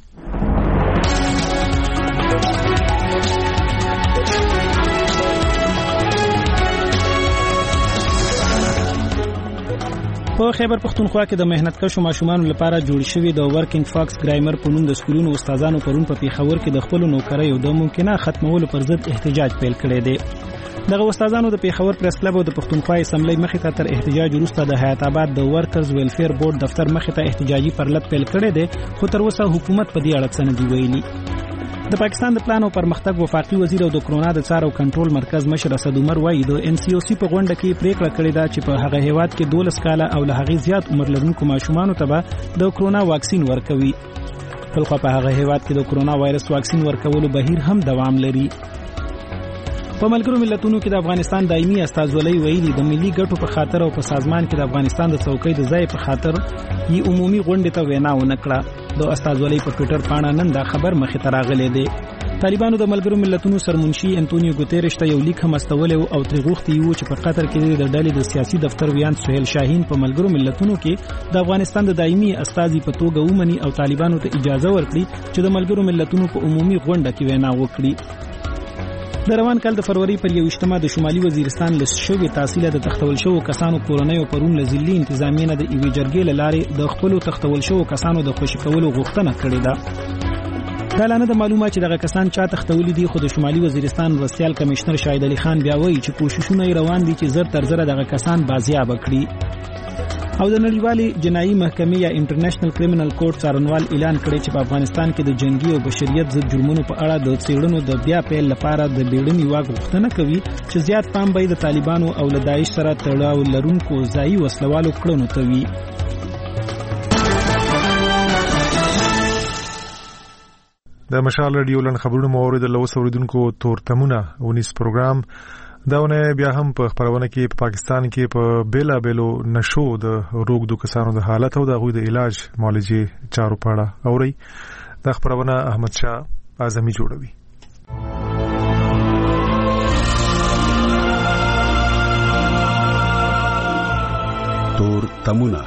په خیبر پختونخوا کې د مهنتکشو ماشومانو لپاره جوړ شوی د ورکینګ فاکس ګرایمر په نوم د سکولونو استادانو پرون په پیښور کې د خپل نوکریو د ممکنه ختمولو پر ضد احتجاج پیل کړی دی. دغه استادانو د پیښور پریس کلب او د پختونخوا اسمبلی مخې ته تر احتجاج وروسته د حیات آباد د ورکرز ویلفیر بورډ دفتر مخې ته احتجاجي پرلط پیل کړی دی، خو تر اوسه حکومت په دې اړه څه نه دی ویلي. د پاکستان د پلان او پرمختګ وفاقي وزیر او د کرونا د څار او کنټرول مرکز مشر اسد عمر وایي د ان سی او سی په غونډه کې پریکړه کړې ده چې په هغه هیواد کې دولس کاله او له هغې زیات عمر لرونکو ماشومانو ته به د کرونا واکسین ورکوي. بلخوا په هغه هیواد کې د کرونا وایرس واکسین ورکولو بهیر هم دوام لري. په ملګرو ملتونو کې د افغانستان دایمي استازولۍ ویلي د ملي ګټو په خاطر او په سازمان کې د افغانستان د څوکۍ د ځای په خاطر یې عمومي غونډې ته وینا ونه کړه. د استازولۍ په ټویټر پاڼه نن دا خبر مخې ته راغلی دی. طالبانو د ملګرو ملتونو سرمنشي انټونیو ګوتيرش ته یو لیک هم استولی او ترې غوښتي وو چې په قطر کې د ډلې د سیاسي دفتر ویان سهیل شاهین په ملګرو ملتونو کې د افغانستان د دایمي استازي په توګه ومني او طالبانو ته اجازه ورکړي چې د ملګرو ملتونو په عمومي غونډه کې وینا وکړي. د روان کال د فروری پر یوویشتمه د شمالي وزیرستان له شوې تحصیل د تختول شوو کسانو کورنیو پرون له ځلي انتظامیه نه د ایوې جرګې له لارې د خپلو تختول شوو کسانو د خوشي کولو غوښتنه کړې ده. دا لانه د معلومه چې دغه کسان چا تختولي دي، خو د شمالي وزیرستان مرستیال کمشنر شاهد علي خان بیا وایي چې کوششونه روان دي چې زر تر زره دغه کسان بازیاب کړي. او د نړیوالې جنایي محکمې یا انټرنیشنل کریمینل کورټ څارنوال اعلان کړی چې په افغانستان کې د جنگي او بشریت ضد جرمونو په اړه د څېړنو د بیا پیل لپاره د بیړني واک غوښتنه کوي چې زیات پام به د طالبانو او له داعش سره تړاو لرونکو ځایي وسلوالو کړنو ته وي. د مشال ریډیو لن خبرونو مورید له اوسوریدونکو تورتمونه ونیس پروګرام داونه بیا هم په خبرونه کې په پاکستان کې په بیلا بیلو نشو د روغ د کسانو د حالت او د غوي د علاج معالجې چارو پاړه اوري. د خبرونه احمد شاه اعظمي جوړوي. تورتمونه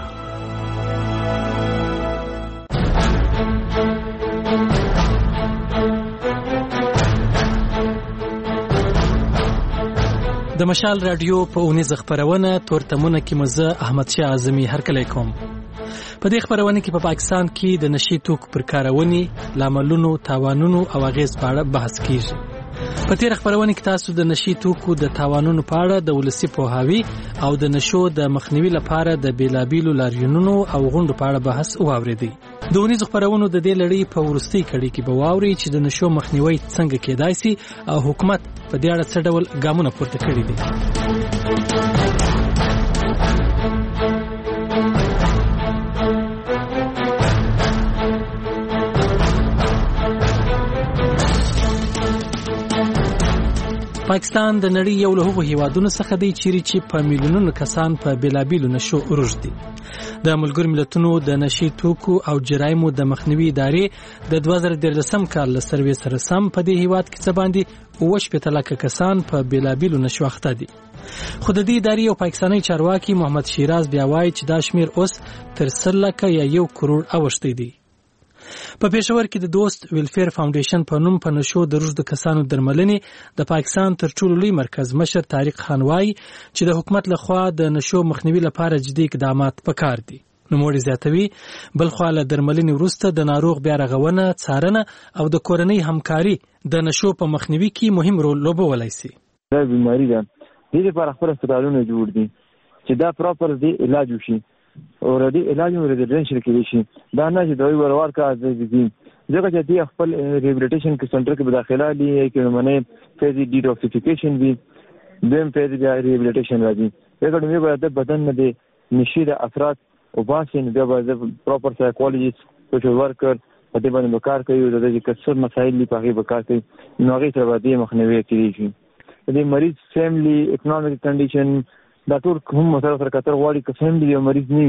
د مشال رادیو په اونیز خبرونه تورتمونه کې مزه احمد شاه اعظمي هرکلی کوم. په دې خبرونه کې په پا پاکستان کې د نشي توکو پر کارونې، لاملونو، تاوانونو او اغیز په اړه بحث کیږي. په تیر خبرونه کې تاسو د نشي توکو د تاوانونو په اړه د ولسی پوهاوی او د نشو د مخنیوي لپاره د بیلابیلو لاریونونو او غونډو په اړه بحث واوریدي. د اونیز خبرونو د دې لړۍ په ورستۍ کړي کې به واوري چې د نشو مخنیوي څنګه کېدای شي او حکومت په دې اړه څه ډول ګامونه پورته کړي دي. پاکستان د نړۍ یو له هغو هیوادونو څخه دی چیرې چې په میلیونونو کسان په بیلابیلو نشو روږدي. د ملګرو ملتونو د نشي توکو او جرایمو د مخنیوي ادارې د دوه زره دولسم کال له سروې سره سم په دې هیواد کې څه باندې اووه شپېته لکه کسان په بیلابیلو نشو اخته دي. خو د دې ادارې یو پاکستاني چارواکي محمد شیراز بیا وایي چې دا شمیر اوس تر سل لکه یا یو کروڑ اوښتی دی. په پېښور کې د دوست ویلفیر فاونډیشن په نوم په نشو د روږدو کسانو درملنې د پاکستان تر ټولو لوی مرکز مشر طارق خان وایي چې د حکومت لخوا د نشو مخنیوي لپاره جدي اقدامات پکار دي. نوموړي زیاتوي بلخوا له درملنې وروسته د ناروغ بیا رغونه، څارنه او د کورنۍ همکاري د نشو په مخنیوي کې مهم رول لوبولی شي. دا بیماری ده دې لپاره خپل هسپتالونه جوړ دي چې دا پراپر دی علاج وشي. اورېدي علاج مو ریزیډنشل کې شي، دا نه چې دوی ورور کا ځي ځکه چې دی خپل ریهابلیټیشن کې سنټر کې بداخله دي کې منه فیزي ډیټوکسیفیکیشن وی دیم فیزي ریهابلیټیشن راځي. دغه موږ باید بدن نه دي نشي د اثرات او باسین بیا باید پراپر سایکولوژیست، سوشل ورکر، په دې باندې وکړ کوي د دې کثر مسایل په هغه وکړ کوي نو هغه سره باندې مخنیوي کوي شي د مریض فیملی اکونومیک کنډیشن دا ټول کوم مسایل سره کتر غواړي که فیملی یو مریض نه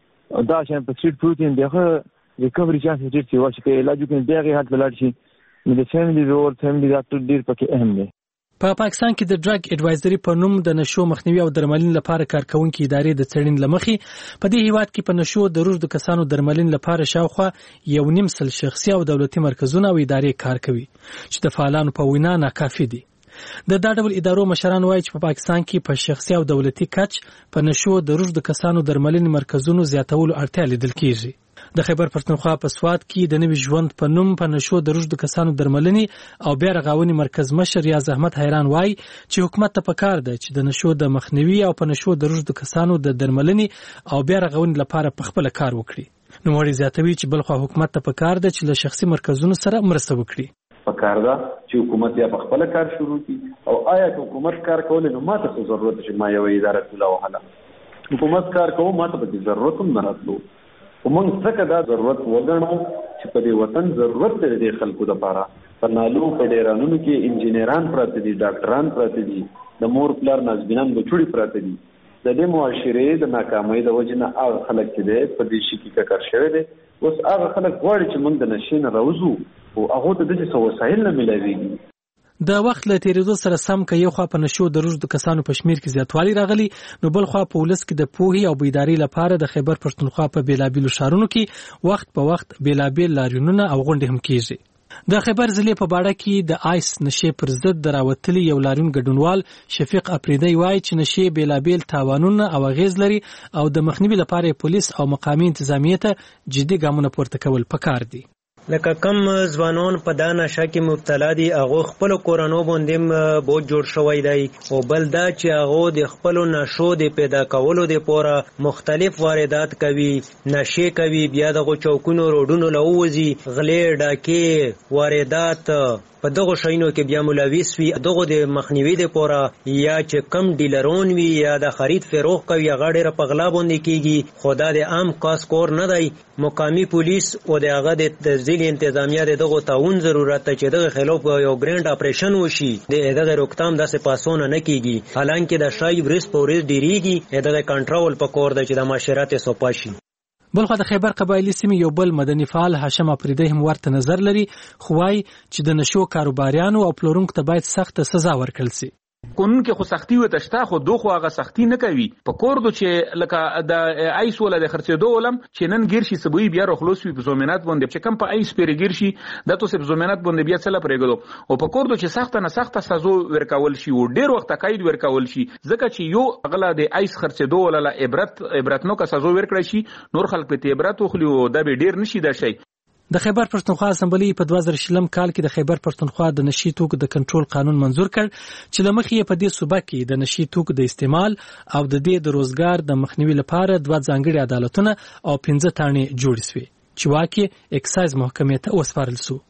دا شان په سټریټ پروتین دغه ریکوري چانس ډیر چې واشه کې علاج کوي دغه حالت بلل شي نو د فیملی رول فیملی ډاکټر ډیر پکې اهم دی. په پاکستان کې د ډرګ اډوایزري په نوم د نشو مخنیوي او درملنې لپاره کارکونکو ادارې د څېړنې لمخې په دې هیواد کې په نشو د روږدو کسانو درملنې لپاره شاوخوا یو نیم سل شخصي او دولتي مرکزونه او ادارې کار کوي چې د فعالانو په وینا ناکافي دي. د دا ډول ادارو مشران وایي چې په پاکستان کې په شخصي او دولتي کچ په نشو د روږدو کسانو درملنې مرکزونو زیاتولو اړتیا لیدل کیږي. د خیبر پښتونخوا په سواد کې د نوي ژوند په نوم په نشو د روږدو کسانو درملنې او بیا رغونې مرکز مشر ریاض احمد حیران وایي چې حکومت ته پکار ده چې د نشو د مخنیوي او په نشو د روږدو کسانو د درملنې او بیا رغونې لپاره په خپل کار وکړي. نو موري زیاتوي چې بلخوا حکومت ته پکار ده چې له شخصي مرکزونو سره مرسته وکړي. پکار ده چې حکومت یا په خپل کار شروع کړي او آیا حکومت کار کول نو ماته څه ضرورت شي ما یو اداره کوله وهله حکومت کار کوم ماته به ضرورت هم نه راتلو ومن څنګه دا ضرورت وګڼو چې په دې وطن ضرورت دی خلکو لپاره په نالو په ډیرانونو کې انجینران پراته دي ډاکټران پراته دي د مور پلار نازبینان بچوړي پراته دي د دې معاشره د ناکامۍ د وجې نه هغه خلک چې په دې شي کې کار شوی دي اوس هغه خلک غواړي چې موږ د نشین راوځو او هغه ته د څه وسایل نه ملایويږي. د وخت له تیریدو سره سم کې یو خوا په نشو د روږدو کسانو په شمیر کې زیاتوالی راغلی نو بل خوا په ولس کې د پوهې او بیداری لپاره د خیبر پښتونخوا په بیلابیلو شهرونو کې وخت په وخت بیلابیل لاریونونه او غونډې هم کیږي. د خیبر ضلع په باړه کې د آیس نشې پر ضد دراوتلي یو لاریون ګډونوال شفیق اپریدی وایي چې نشې بیلابیل تاوانونه او اغیز لري او د مخنیوي لپاره پولیس او مقامي انتظامیه ته جدي ګامونه پورته کول پکار دي. لکه کم ځوانان په دا نشه کې مبتلا دي هغه خپل کورونو باندې بوج جوړ شوی دی او بل دا چې هغه د خپل نشو د پیدا کولو لپاره مختلف واردات کوي نشه کوي بیا د چوکونو روډونو لووزي غلې ډاکې واردات په دغه شینو کې بیا ملوث وي دغه د مخنیوي لپاره یا چې کم ډیلرون وي یا د خرید فروخت کوي هغه ډېر په غلا باندې کیږي خدا د عام کاس کور نه دی مقامی پولیس او د هغه د ځینې انتظامیه دغه تعاون ضرورت ته چې دغه خلاف یو ګرانډ اپریشن وشي دغه روکتام داسې پاسونه نه کیږي حالانکه د شای ورس پورې ډیریږي دغه کنټرول په کور د چې د معاشرت سوپاشي. بلخو د خیبر قبایلی سیمې یو بل مدني فعال هاشم اپریدی هم ورته نظر لري خو وايي چې د نشو کاروباریانو او پلورونکو ته باید سخت سزا ورکړل شي. قانون کې خو سختی وته شته خو دوه هغه سختی نه کوي په کور دو چې لکه د ایس ولا د خرڅېدو ولم چې نن ګیر شي سبوی بیا خلاص وي په ضمانت باندې چې کم په ایس پیری ګیر شي د تو سب ضمانت باندې بیا څه لپاره او په کور دو چې سخت نه سخت سزا ورکول شي او ډیر وخت قید ورکول شي ځکه چې یو اغلا د ایس خرڅېدو ولا عبرت عبرت نو کا سزا ورکړي شي نور خلک په عبرت خو د ډیر نشي د شي. د خیبر پښتونخوا اسمبلی په دوه زره شلم کال کې د خیبر پښتونخوا د نشي توکو د کنټرول قانون منزور کړ چې لمخې په دې صوبه کې د نشي توکو د استعمال او د دې د روزګار د مخنیوي لپاره دوه ځانګړي عدالتونه او پنځه تانې جوړ شوي چې واکه اکسایز محکمې ته وسپارل شو.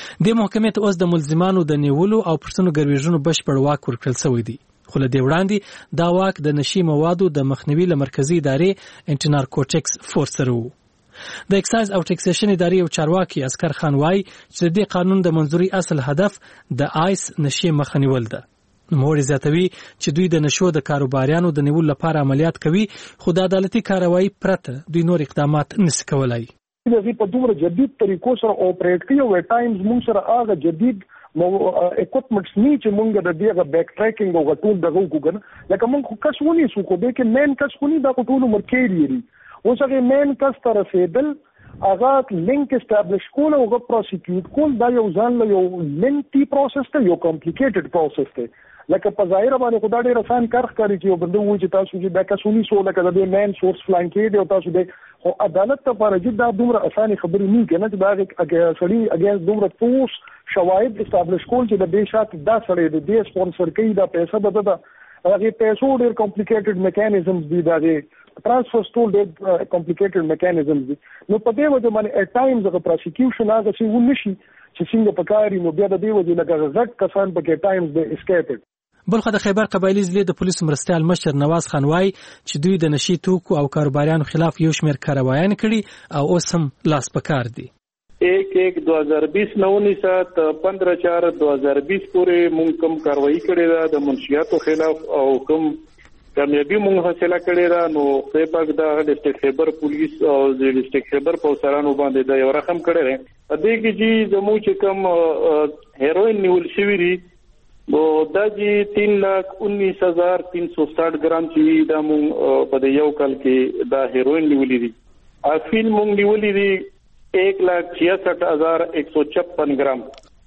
د محکمې ته اوس د ملزمانو د نیولو او پرسونو ګرویژنو بشپړ واک ورکړل شوی دی خو له دې وړاندې دا واک د نشي موادو د مخنیوي له مرکزی ادارې انټي نارکوټکس فورس سره وو. د اکسایز او ټیکسیشن ادارې او چارواکي اسکر خان وای چې د قانون د منځوري اصل هدف د آیس نشي مخنیول ده. نوموړي زیاتوي چې دوی د نشو د کاروباریانو د نیولو لپاره عملیات کوي خو د عدالتي کاروایی پرته دوی نور اقدامات نشي کولای. دوی په دومره جدید طریقو سره اپریټ کوي او ټایمز موږ سره هغه جدید مو اکوپمنټس نه چې موږ د دې بیک ټریکینګ او غټول دغه وګورم لکه موږ خو کښونی سو کو به کې مین کښونی دا ټول مرکې لري اوس هغه مین کس تر رسیدل هغه لینک اسټابلیش کول او هغه پروسیکیوټ کول دا یو ځان له یو لینتي پروسس ته یو کمپلیکیټډ پروسس ته لکه په ظاهر باندې خدای ډېر آسان کار کوي چې بنده وایي چې تاسو چې دا کسونی سو لکه د مین سورس فلانکې دی او تاسو د خو عدالت ته پر جدا دومره اسانه خبرې نه کنه چې دا اګه سړی اګه دومره ټوس شواهد اسټابلیش کول چې د دې شات دا سړی د دې سپانسر کوي دا پیسې بده دا هغه پیسو ډېر کمپلیکیټډ میکانیزمز دي دا transfer ټول ډېر کمپلیکیټډ میکانیزمز دي نو په دې وجه باندې اټ ټایمز د پروسیکیوشن هغه څه ونشي چې څنګه پکاري نو بیا د دې وجه لکه غټ کسان په ټایمز د اسکیپډ. بلخو د خیبر قبایلی ضلع د پولیسو مرستیال مشر نواز خان وای چې دوی د نشي توکو او کاروباریانو خلاف یو شمېر کاروایان کړي او اوس هم لاس پکار دي. एक एक दो हजार बीस نه ونیسه تر پندرہ چار دو هزار بیس پورې مونږ کوم کاروایی کړې ده د منشیاتو خلاف او کوم کامیابی مونږ حاصله کړې ده. نو خدای پاک دا ډسټریکټ خیبر پولیس او د ډسټریکټ خیبر پوسرانو باندې دا یو رقم کړی دی. دې کې چې زموږ چې کوم هیروین نیول شوی دی نو دا چې تین لاکھ انیس ہزار تین سو ساٹھ گرام چې دا مونږ په یو کال کې دا هیروین نیولې دي. افیل مونږ نیولې دي ایک لاکھ چھیاسٹھ ہزار ایک سو چھپن گرام.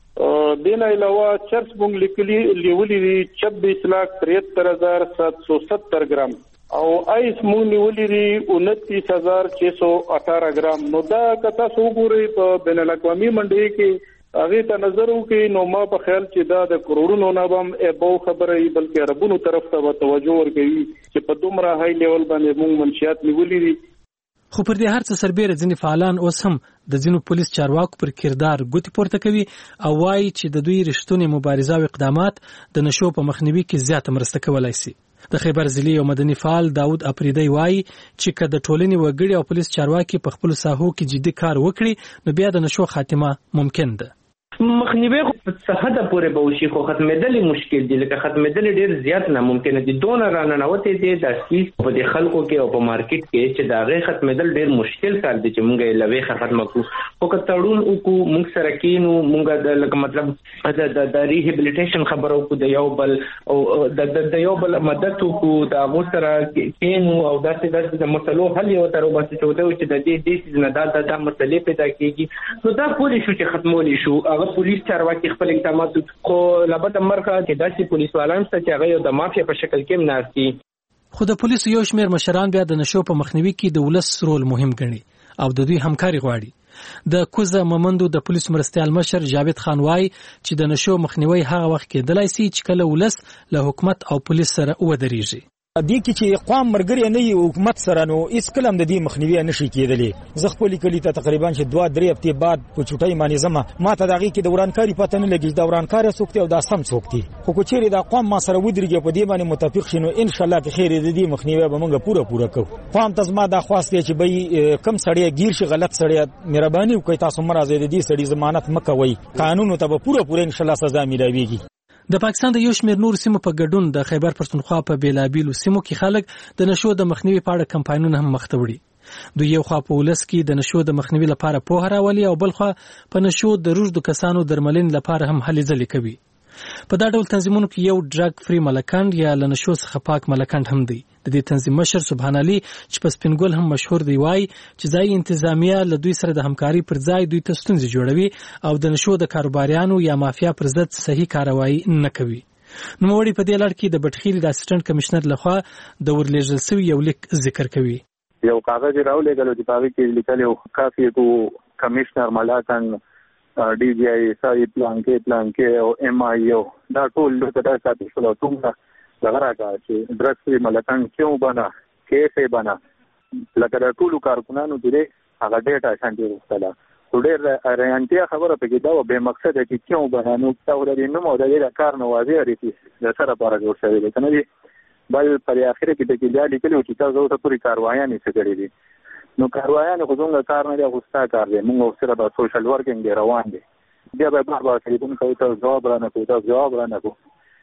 دین علاوه چرس مونږ لیکلي نیولې دي چھبیس لاکھ تریہتر ہزار سات سو ستر گرام او آیس مونږ نیولې دي انتیس ہزار چھ سو اٹھارہ گرام. نو دا کتا سو ګوري په بین الاقوامي منډي کې هغه ته نظر وکړي نو ما په خیال چې دا د کروڑونو نه بم ابو خبره ای بلکې ربونو طرف ته توجه ورکوي چې په دومره هاي لیول باندې موږ منشيات نیولې دي. خو پر دې هر څه سربېره ځینې فعالان اوس هم د ځینو پولیس چارواکو پر کردار ګوتې پورته کوي او وایي چې د دوی رښتونې مبارزه او اقدامات د نشو په مخنیوي کې زیاته مرسته کولای شي. د خیبر ضلعي او مدني فعال داود اپریدی وایي چې که د ټولنې وګړي او پولیس چارواکي په خپل ساحو کې جدي کار وکړي نو بیا د نشو خاتمه ممکن ده. مخنیوي خو څه حد پورې به وشي خو ختمېدل مشکل دي لکه ختمېدل ډېر زیات ناممکن دي. دونه راننوتې دي د سیس په د خلکو کې او په مارکیټ کې چې دا غي ختمېدل ډېر مشکل کار دي چې مونږ یې لوي ختم کړو. خو که تړون وکړو مونږ سره کینو مونږ د لکه مطلب د د ریهابلیټیشن خبرو کو د یو بل او د د یو بل مدد وکړو د هغه سره کینو او داسې داسې د مسلو حل یو تر وباسي چې د دې دې نه دا د مسلې پیدا کیږي نو دا پولیس چې ختمول شو هغه پولیس چارواکي خپل اقدامات خو لابد مرکه کې داسې پولیس والان چې هغه د مافیا په شکل کې مناسي. خو د پولیسو یو شمېر مشران بیا د نشو په مخنیوي کې د ولس رول مهم ګڼي او د دوی همکاري غواړي. د کوزه ممندو د پولیس مرستيال مشر جاوید خان وای چې د نشو مخنیوي هغه وخت کې دلای سي چې کله ولس له حکومت او پولیس سره ودرېږي. دې کې چې قوم مرګري نه یو حکومت سره نو اس کلم د دې مخنیوي نشي کېدلې. زه خپل کلی ته تقریبا چې دوه درې هفته بعد په چټای باندې زما ما ته دغه کې د ورانکاري پته نه لګي د ورانکاري سوکته او د سم سوکتي خو کو چیرې د قوم ما سره ودرېږي په دې باندې متفق شینو ان شاء الله به خیر دې مخنیوي به موږ پوره پوره کوو. قوم ته زما د خواست چې به کم سړی گیر شي غلط سړی مهرباني وکړئ تاسو مرزه دې سړی ضمانت مکوئ قانون ته به پوره پوره ان شاء الله سزا ملويږي. د پاکستان د یو شمېر نور سیمو په ګډون د خیبر پښتونخوا په بیلابیلو سیمو کې خلک د نشو د مخنیوي په اړه کمپاینونه هم مخ ته وړي. دوی یو خوا په ولس کې د نشو د مخنیوي لپاره پوهه راولي او بل خوا په نشو د روږدو کسانو درملنې لپاره هم هلې ځلې کوي. په دا ډول تنظیمونو کې یو ډرګ فری ملکند یا له نشو څخه پاک ملکند هم دی. د دې تنظیم مشر سبحان علي چې په سپینګول هم مشهور دی وای چې ځای انتظامیه له دوی سره د همکاري پر ځای دوی ته ستونزې جوړوي او د نشو د کاروباریانو یا مافیا پر ضد صحیح کاروایی نه کوي. نو وړي په دې لړ کې د بټخیل د اسسټنټ کمشنر لخوا د ورلېږل شوی یو لیک ذکر کوي. یو کاغذ راولېږل چې په کې لیکل یو کافي کو کمشنر ملاکن डी जी आई साई प्लान के प्लान के او ام आई او دا ټول د تاسو ساتي شو ټول دا راکا چې ډرګ فری ملکان کیوں بنا کیسه بنا لکه دا ټول کارکونانو دې هغه ډیټا شانتي وستله ډېر ارانتیا خبره پکې دا به مقصد چې کیوں بنا نو تا ولري نو مو دا د کار نو واضح لري د سره لپاره جوړ شوی دی کنه بل پر اخر کې د کې دا لیکلو چې تاسو ته پوری کاروایی نه کړې دي نو کاروایانو خو څنګه کار نه دی غوستا کار دی موږ سره د سوشل ورکینګ دی روان دي بیا به بار بار ټلیفون کوي ته جواب را نه کوي ته جواب را نه کوي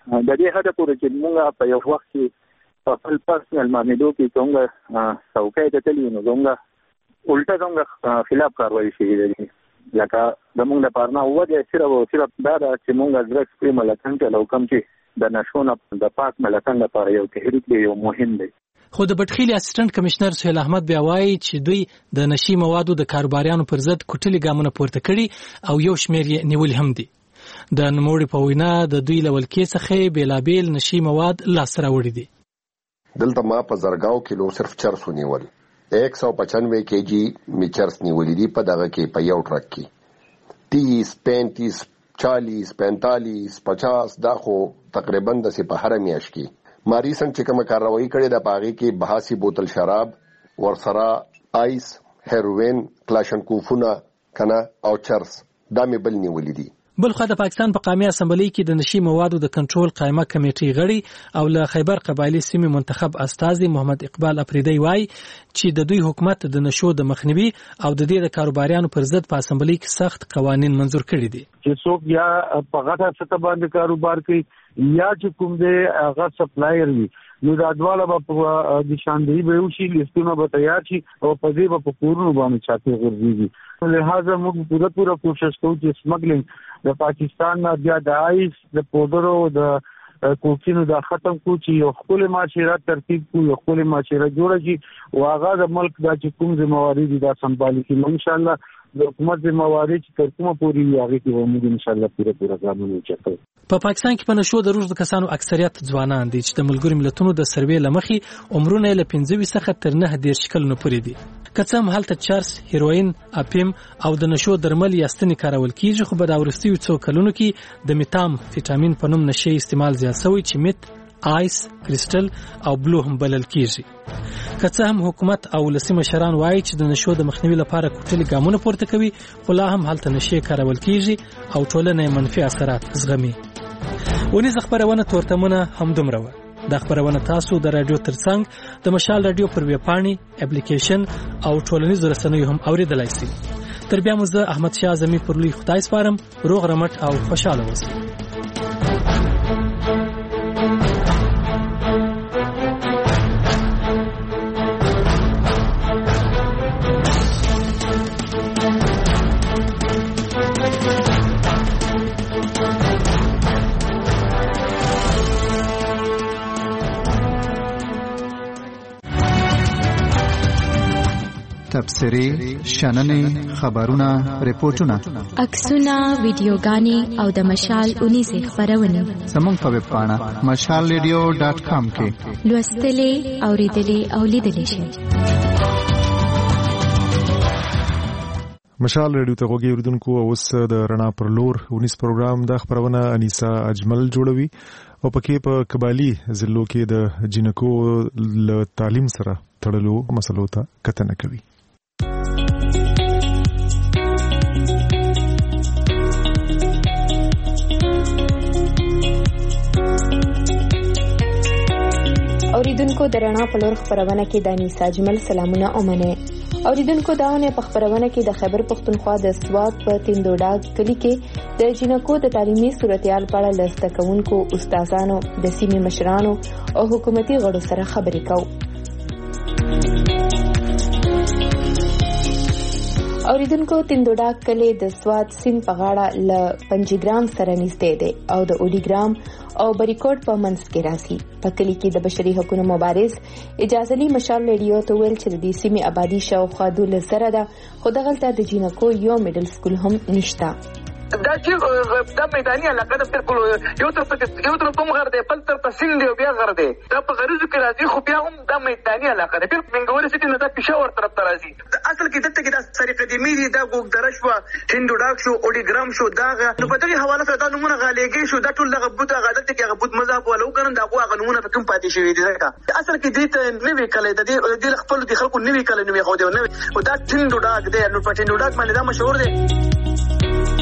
د دې هدا پورې چې موږ په یو وخت کې خپل پرسنل معاملو کې څنګه څوکۍ ته تللی نو څنګه الټا څنګه خلاف کاروایی شي دی لکه د موږ لپاره نه و دي صرف صرف دا چې موږ ډرګ فری ملکان ته لو کم چې د نشونه د پاک ملکان لپاره یو تحریک دی یو مهم دی. خو د بټخیل اسسټنټ کمشنر سهیل احمد بیا وایي چې دوی د نشي موادو د کاروباریانو پر ضد کوټلي ګامونه پورته کړي او یو شمېر یې نیول هم دي. د نوموړي په وینا د دوی له ولکې څخه بیلابیل نشي مواد لاسته راوړي دي. دلته ما په زرګاو کیلو صرف چرس ونیول ایک سو پچانوے کیجی می چرس نیولې دي په دغه کې په یو ټرک کې تیس پینتیس چالیس پینتالیس پچاس دا خو تقریبا د سي په هر میاشت کې ماری سن چې کوم کاروایی کړي د پاغي کې بهاسي بوتل شراب ورسره آیس هیروین کلاشنکوفونه کنه او چرس دا مې بل نیولې دي. بلخو د پاکستان په قومي اسمبلی کې د نشي موادو د کنټرول قائمه کمیټې غړي او له خیبر قبایلی سیمې منتخب استازي محمد اقبال افریدی وایي چې د دوی حکومت د نشو د مخنیوي او د دې د کاروباریانو پر ضد په اسمبلی کې سخت قوانین منزور کړي دي چې څوک یا په غټه سطح باندې کاروبار کوي یا چې کوم دې هغه سپلایر وي نو دا ډول په د شاندهي به وشي لیستونه به تیار شي او په دې به په کورونو باندې چاته ورځي لہذا موږ پوره پوره کوشش کوو چې سمګلینګ د پاکستان نه بیا د آیس د پودرو د کوکینو دا ختم کو چې یو خپل معاشره ترتیب کو یو خپل معاشره جوړ شي او هغه د ملک د کوم ذمہواری دي دا سمبالي کی ان شاء الله د حکومت ذمہواری چې تر کومه پوری هغه کې موږ ان شاء الله پوره پوره قانون وچتو. په پاکستان کې په نشو د روز د کسانو اکثریت ځوانان دي چې د ملګرو ملتونو د سروې لمخې عمرونه له پنځه څخه تر نه ډیر شکلونه پورې دي. کڅم هلته چرس، هیروین، اپیم او د نشو درمل یا ستنې کارول کیږي، خو په دا ورستیو څو کلونو کې د میتام فیټامین په نوم نشي استعمال زیات شوی چې میت، آیس، کریسټل او بلو هم بلل کیږي. کڅه هم حکومت او ولسی مشران وایي چې د نشو د مخنیوي لپاره کوټلي ګامونه پورته کوي، خو لا هم هلته نشي کارول کیږي او ټولنه منفي اثرات زغمي. ونیز خبرونه تورتمونه هم دومره و. د خبرونه تاسو د رادیو ترڅنګ د مشال رادیو پر ویب پاڼې، اپلیکیشن او ټولنیزو رسنیو هم اوریدلای شئ. تر بیا مو زه احمد شاه زمي پر لوی خدای سپارم. روغ رمټ او خوشاله اوسئ. تبصرې، شننې، خبرونه، ریپورتونه، عکسونه، ویډیوګانې او د مشال اونیزه خبرونه زموږ په ویب پاڼه مشال ریډیو ډاټ کام کې لوستلې، اوریدلې او لیدلې شئ. مشال ریډیو ته غوږی اوریدونکو، اوس د رڼا پر لور اونیز پروګرام د خبرونه انیسا اجمل جوړوي او پکې په قبایلی ضلعو کې د جنکو له تعلیم سره تړلو مسلو ته کتنه کوي. اوریدونکو د رڼا په لور خبرونه کې د انیسا اجمل سلامونه اومنه. اوریدونکو داونه په خبرونه کې د خیبر پختونخوا د سواد په تیندوډا کلی کې د جنکو د تعلیمي صورتحال په اړه لسته کوونکو استادانو، د سیمې مشرانو او حکومتي غړو سره خبرې کوي. اوریدونکو تیندوډا کلی د سواد سیند په غاړه ل پنځګرام سره نږدې دی او د اوډیګرام او بریکوټ په منځ کې راځي. په کلی کې د بشري حقوقو مبارز اجازهلی مشال ریډیو ته ویل چې د سیمې آبادی شاوخوا دولس زره ده، خو دغلته د جنکو یو میډل سکول هم نشته. دا چې دا میداني علاقه د بالکل یو تر یو تر کوم غر دی، بل تر سیند دی، بیا غر دی. دا په غریزو کې راځي، خو بیا هم دا میداني علاقه ده. بالکل منګول سیټ نه دا پېښور طرف ته راځي. اصل کې دلته کې دا سری قدیمی دي، دا ګوګدره شو، هندوډاک شو، اوډیګرام شو. دا نو په دغه حواله سره دا نمونه غالېږي شو. دا ټول دغه بوت غادت کې هغه بوت مذهب ولو کنه دا هغه نمونه په کوم پاتې شوی دي. ځکه اصل کې دې ته نوې کله د دې خپل د خلکو نوې کله نوې خو دی نو دا هندوډاک دی. نو په هندوډاک باندې دا مشهور دی.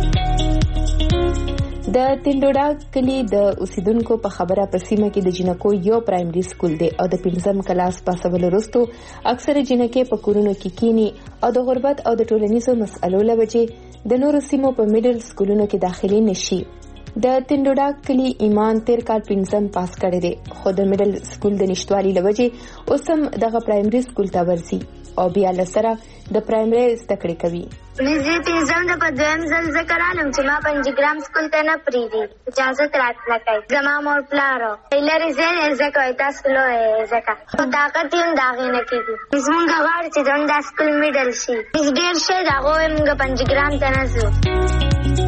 د تیندوډا کلی د اوسیدونکو په خبره په سیمه کې د جنکو یو پرایمري سکول دی او د پنځم کلاس پاسول وروسته اکثره جنکې په کورونو کې کینی او د غربت او د ټولنیزو مسالو لوجې د نورو سیمو په میډل سکولونو کې داخلي نشي. د تیندوډا کلی ایمان تیر کال پنځم پاس کړی دی، خو د میډل سکول د نشټوالي لوجې اوس هم دغه پرایمري سکول ته ورځي او بیا لسره د پرایمري زده کړې کوي. زه پنځم د په دویم ځل ذکر علم چې ما پنځګرام سکول ته نه پریږدي، اجازه راتله کوي. زما مور پلارو لرې ځای زه کوي، تاسو لوی ځکه خو طاقت یې هم د هغې نه کېږي. زمونږ غواړو چې زموږ دا سکول میډل شي. ډېر ښه د هغوی موږ پنځګرام ته نه ځو.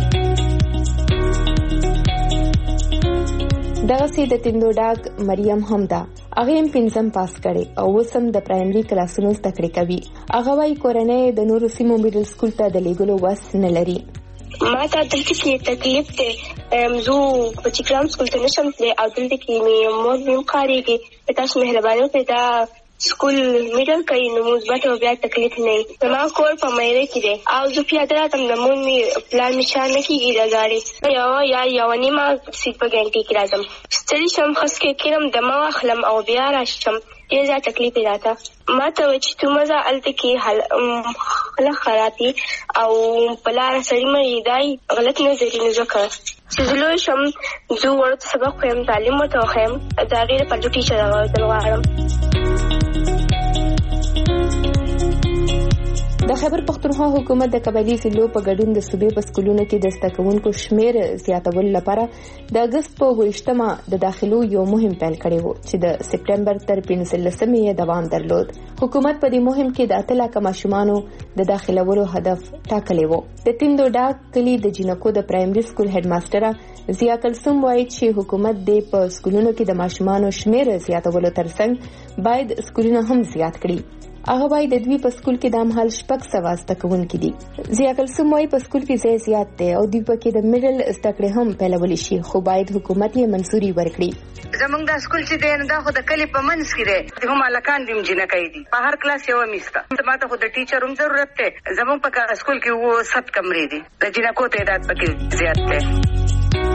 دغسې د تیندوډاک مریم هم ده، هغه هم پنځم پاس کړي او اوس هم د پرایمري کلاسونو زده کړې کوي. هغه وايي کورنۍ د نورو سیمو میډل سکول ته د لیږلو وس نه لري. ما ته دلته کې تکلیف دی، زه پنځګرام سکول ته نشم تللی او دلته کې مې مور مې هم کارېږي. تاسو مهرباني وکړئ دا سکول میډل کوي نو مثبت او بیا تکلیف نه وي. زما کور په مېره کې دی او زه پیاده راتم د مون مې پلان مې شان نه کېږي د ګاډي یو یا یو نیمه سیټ په ګنټې کې راځم ستړي شم خس کې کېرم دمه واخلم او بیا راشم ډېر زیات تکلیف یې راته ما ته وایي چې تو مزه هلته کې خلک خرابي او په لاره سړي مړي دی غلط نظري نه زه کوه چې زه لوی شم زه ورته سبق وښیم تعلیم ورته وښیم د هغې لپاره زه ټیچر راوړل غواړم. د خیبر پښتونخوا حکومت د قبایلي ضلعو په ګډون د صوبې په سکولونو کې د زده کوونکو شمېر زیاتولو لپاره د اګست په اووه د داخلو یو مهم پیل کړی و چې د سپټمبر تر پنځلسمې یې دوام درلود. حکومت په دې مهم کې د اته لاکه ماشومانو د داخلولو هدف ټاکلی و. د تیندو ډاک کلي د جینکو د پرایمري سکول هډ ماسټره ضیا کلثوم وایي چې حکومت د په سکولونو کې د ماشومانو شمېر زیاتولو ترڅنګ باید سکولونه هم زیات کړي. هغه وايي د دوی په سکول کې د مهال شپږ سوه زده کوونکي دي. ضیا کلثوم وايي په سکول کې ځای زیات دی او دوی په کې د میډل زده کړې هم پیلولی شي خو باید حکومت یې منظوري ورکړي. زمونږ د سکول چې دی دا خو د کلي په منځ کې دی هم هلکان دي هم جینکۍ دي په هر کلاس یوه میس ته ما ته خو د ټیچر هم ضرورت دی. زمونږ په سکول کې اووه ست کمرې دي د جینکو تعداد پکې زیات دی.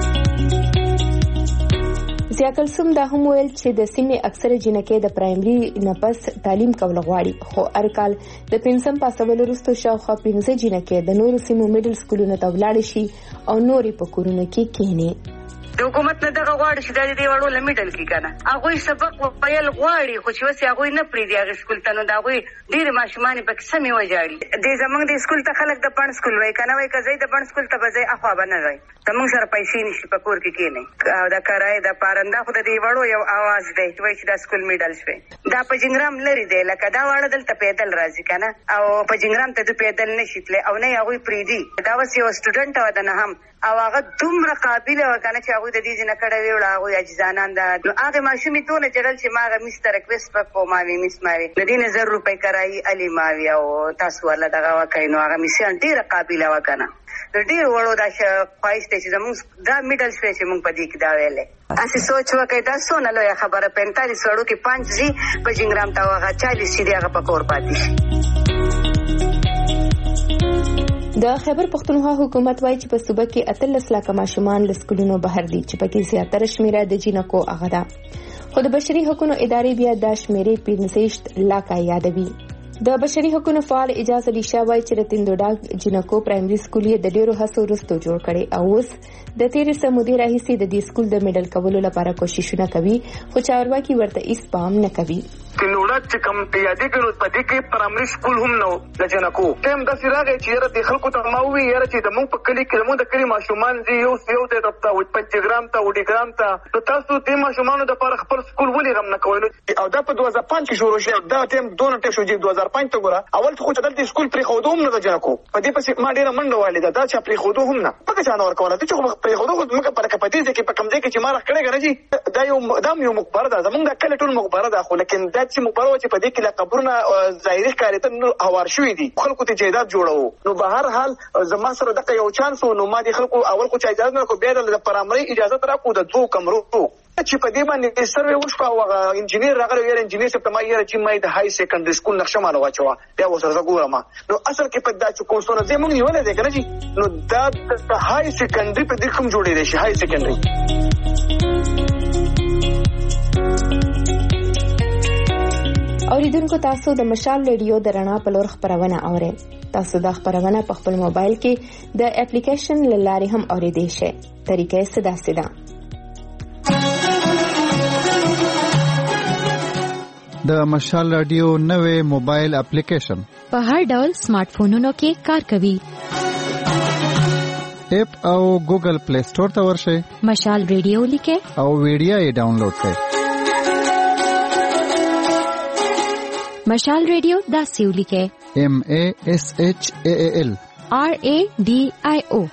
ضیا کلثوم دا هم ویل چې د سیمې اکثره جینکۍ د پرایمري نه پس تعلیم کول غواړي خو هر کال د پنځم پاسولو وروسته شاوخوا پنځه جینکۍ د نورو سیمو میډل سکولونو ته ولاړې شي او نورې په کورونو کې کښېني. د حکومت نه دغه غواړي چې دا دې وړو له میډل کې کنه هغوی سبق ویل غواړي خو چې وسې هغوی نه پرېږدي هغې سکول ته نو د هغوی ډېرې ماشومانې پکې سمې وژاړي. دې زموږ د سکول ته خلک د بڼ سکول وایي که نه وایي که ځئ د بڼ سکول ته به ځئ اخوا به نه ځئ زموږ سره پیسې نشي په کور کې کښېنئ او د کرایې د پارنده خو د دې وړو یو اواز دی چې وایي چې دا سکول میډل شوی دا په جنګرام لرې دی لکه دا واړه دلته پیدل راځي که نه او په جنګرام ته دوی پیدل نشي تللی او نه یې هغوی پرېږدي دا اوس یو سټوډنټ وه د نهم او هغه دومره قابله وه که نه چې هغوی د دې ځینه کډه ویوړه هغوی عاجزانان ده نو هغې ماشومې دونه جړل چې ما هغه میس ته ریکویسټ وکړو ما وې میس ما وې د دې نه زر روپۍ کرایي الې ما وې او تاسو ورله دغه وکئ نو هغه میسیان ډېره قابله وه که نه د ډېرو وړو دا خواهش دی چې زموږ دا میډل شوی چې موږ په دې کې دا ویلی هسې سوچ وکئ دا څونه لویه خبره پینتالیس وړو کې پنځ ځي په جنګرام ته او هغه چالیس چې دي هغه په کور پاتې شي. د خیبر پښتونخوا حکومت وايي چې په صوبه کې اتلس لاکه ماشومان له سکولونو بهر دي چې پکې زیاتره شمیره د جینکو هغه ده خو د بشري حقوقو ادارې بیا دا شمیرې پنځه لاکه یادوي. د بشري حقوقو فعال اجازه علي شاه وايي چې د تیندو ډاک جینکو پرایمري سکول یې د ډیرو هڅو وروسته جوړ کړي او اوس د تیرې سمودې راهیسې د دې سکول د میډل کولو لپاره کوششونه کوي خو چارواکي ورته هیڅ پام نه کوي. تینوړه چې کوم یادې کړو په دې کې پرایمري سکول هم نو د جنکو ټیم داسې راغی چې یاره د خلکو ته ما ووایي یاره چې زموږ په کلي کې زموږ د کلي ماشومان ځي یو یو دی ته پنجګرام ته وډیګرام ته نو تاسو دې ماشومانو دپاره خپل سکول ولې غم نه کوئ او دا په دوه زره پنځ کې شروع شوی دا ټیم دونه ټیم شو چې دوه زره پنځ ته ګوره اول خو چې دلته سکول پرېښودو هم نه د جنکو په دې پسې ما ډېره منډه وهلې ده دا چې پرېښودو هم نه پکه چا نه ورکوله ته چې خو پرېښودو خو زموږ په لکه په دې ځای کې په کوم ځای کې چې ما راښکړې که نه جي دا یو دا هم یو مقبره ده زموږ دا کلی ټول مقبره ده خو لیکن دا چې مقبره وه چې په دې کې له قبرونه ظاهري ښکارېدل نور هوار شوي دي خلکو ته جایداد جوړوو نو به هر حال زما سره دغه یو چانس و نو ما دې خلکو اول خو چې اجازه نه کړو بیا د پرایمري اجازت راکړو د دوو کمرو چې په دې باندې سروې وشوه او هغه انجینیر راغلی ویل انجینیر صاحب ته ما یاره چې ما یې د های سیکنډري سکول نقشه ماله واچوه بیا ورسره زه ګورم نو اصل کې په دا چې کوم څونه ځای موږ نیولی دی که نه جي نو دا د های سیکنډري په دې کوم جوړېدی شي های سیکنډري. اوریدونکو تاسو د مشال ریډیو د رڼا په لور خبرونه اورئ. تاسو دا خبرونه په خپل موبایل کې د اپلیکیشن له لارې هم اوریدئ شئ. طریقې څه داسې ده د مشال رادیو نوې موبایل اپلیکیشن په هر ډول سمارټ فونونو کې کار کوي. اپ او ګوګل پلی سٹور ته ورشئ مشال ریډیو لیکئ او ویډیو یې ډاونلوډ کړئ. مشال ریډیو داسې ولیکئ ایم ا اس ایچ ا ال آر ا ډي آی او.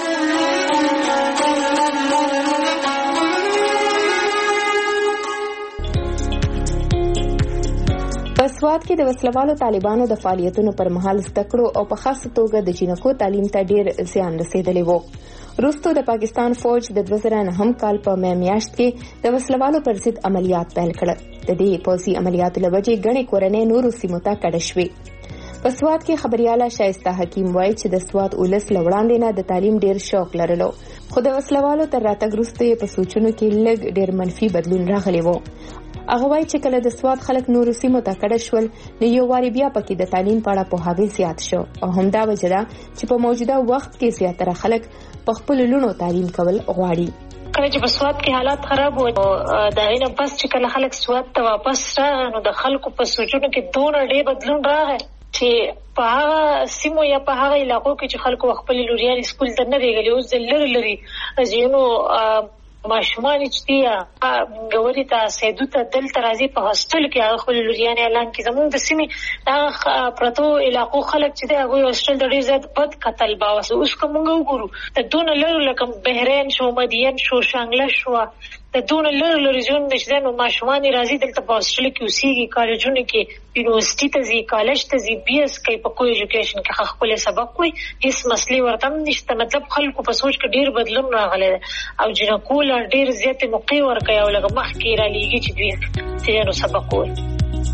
په سوات کې د وسلوالو طالبانو د فعالیتونو پر مهال زده کړو او په خاصه توګه د جینکو تعلیم ته ډیر زیان رسیدلی وو. وروسته د پاکستان فوج د دوه زره نهم کال په مې میاشت کې د وسلوالو پر ضد عملیات پیل کړل. د دې پوځي عملیاتو له وجې ګڼې کورنۍ نورو سیمو ته کډه شوې. په سوات کې خبرياله شایسته حکیم وایي چې د سوات اولس له وړاندې نه د تعلیم ډیر شوق لرلو، خو د وسلوالو تر راتګ وروسته په سوچونو کې لږ ډیر منفي بدلون راغلی وو. هغه وایي چې کله د سوات خلک نورو سیمو ته کډه شول نو یو واري بیا پکې د تعلیم په اړه پوهاوی زیات شو او همدا وجه ده چې په موجوده وخت کې زیاتره خلک په خپل لونو تعلیم کول غواړي. کله چې په سوات کې حالات خراب وو دا نه پس چې کله خلک سوات ته واپس راغلل نو د خلکو په سوچونو کې دونه ډېر بدلون راغی چې په هغه سیمو یا په هغه علاقو کې چې خلکو خپل لوريان سکول ته نه دیږي اوس د لری لری ځینو ماشومان چې غوړی ته سیدو ته دل ترازی په هاستل کې خپل لوريان اعلان کې زموږ د سیمې دا پرتو علاقو خلک چې دا غوي هاستل د ډیر زیات بد قتل باوس اوس کوم وګورو ته دون لری لکه بحرین شو مدین شو شانګله شو د دون لری لری ځون نشته نو ماشومان راځي دلته په هاستل کې اوسېږي کالجونو کې یونیورسيټي ته ځي کالج ته ځي بي اس کې په کوئی ایجوکیشن کې خپل سبق کوي هیڅ مسلې ورته نشته. مطلب خلکو په سوچ کې ډیر بدلون راغلی او جنکو ډیر زیات موقع ورکړي او لږ مخکې را لېږي چې دوی تیرو سبق وایي.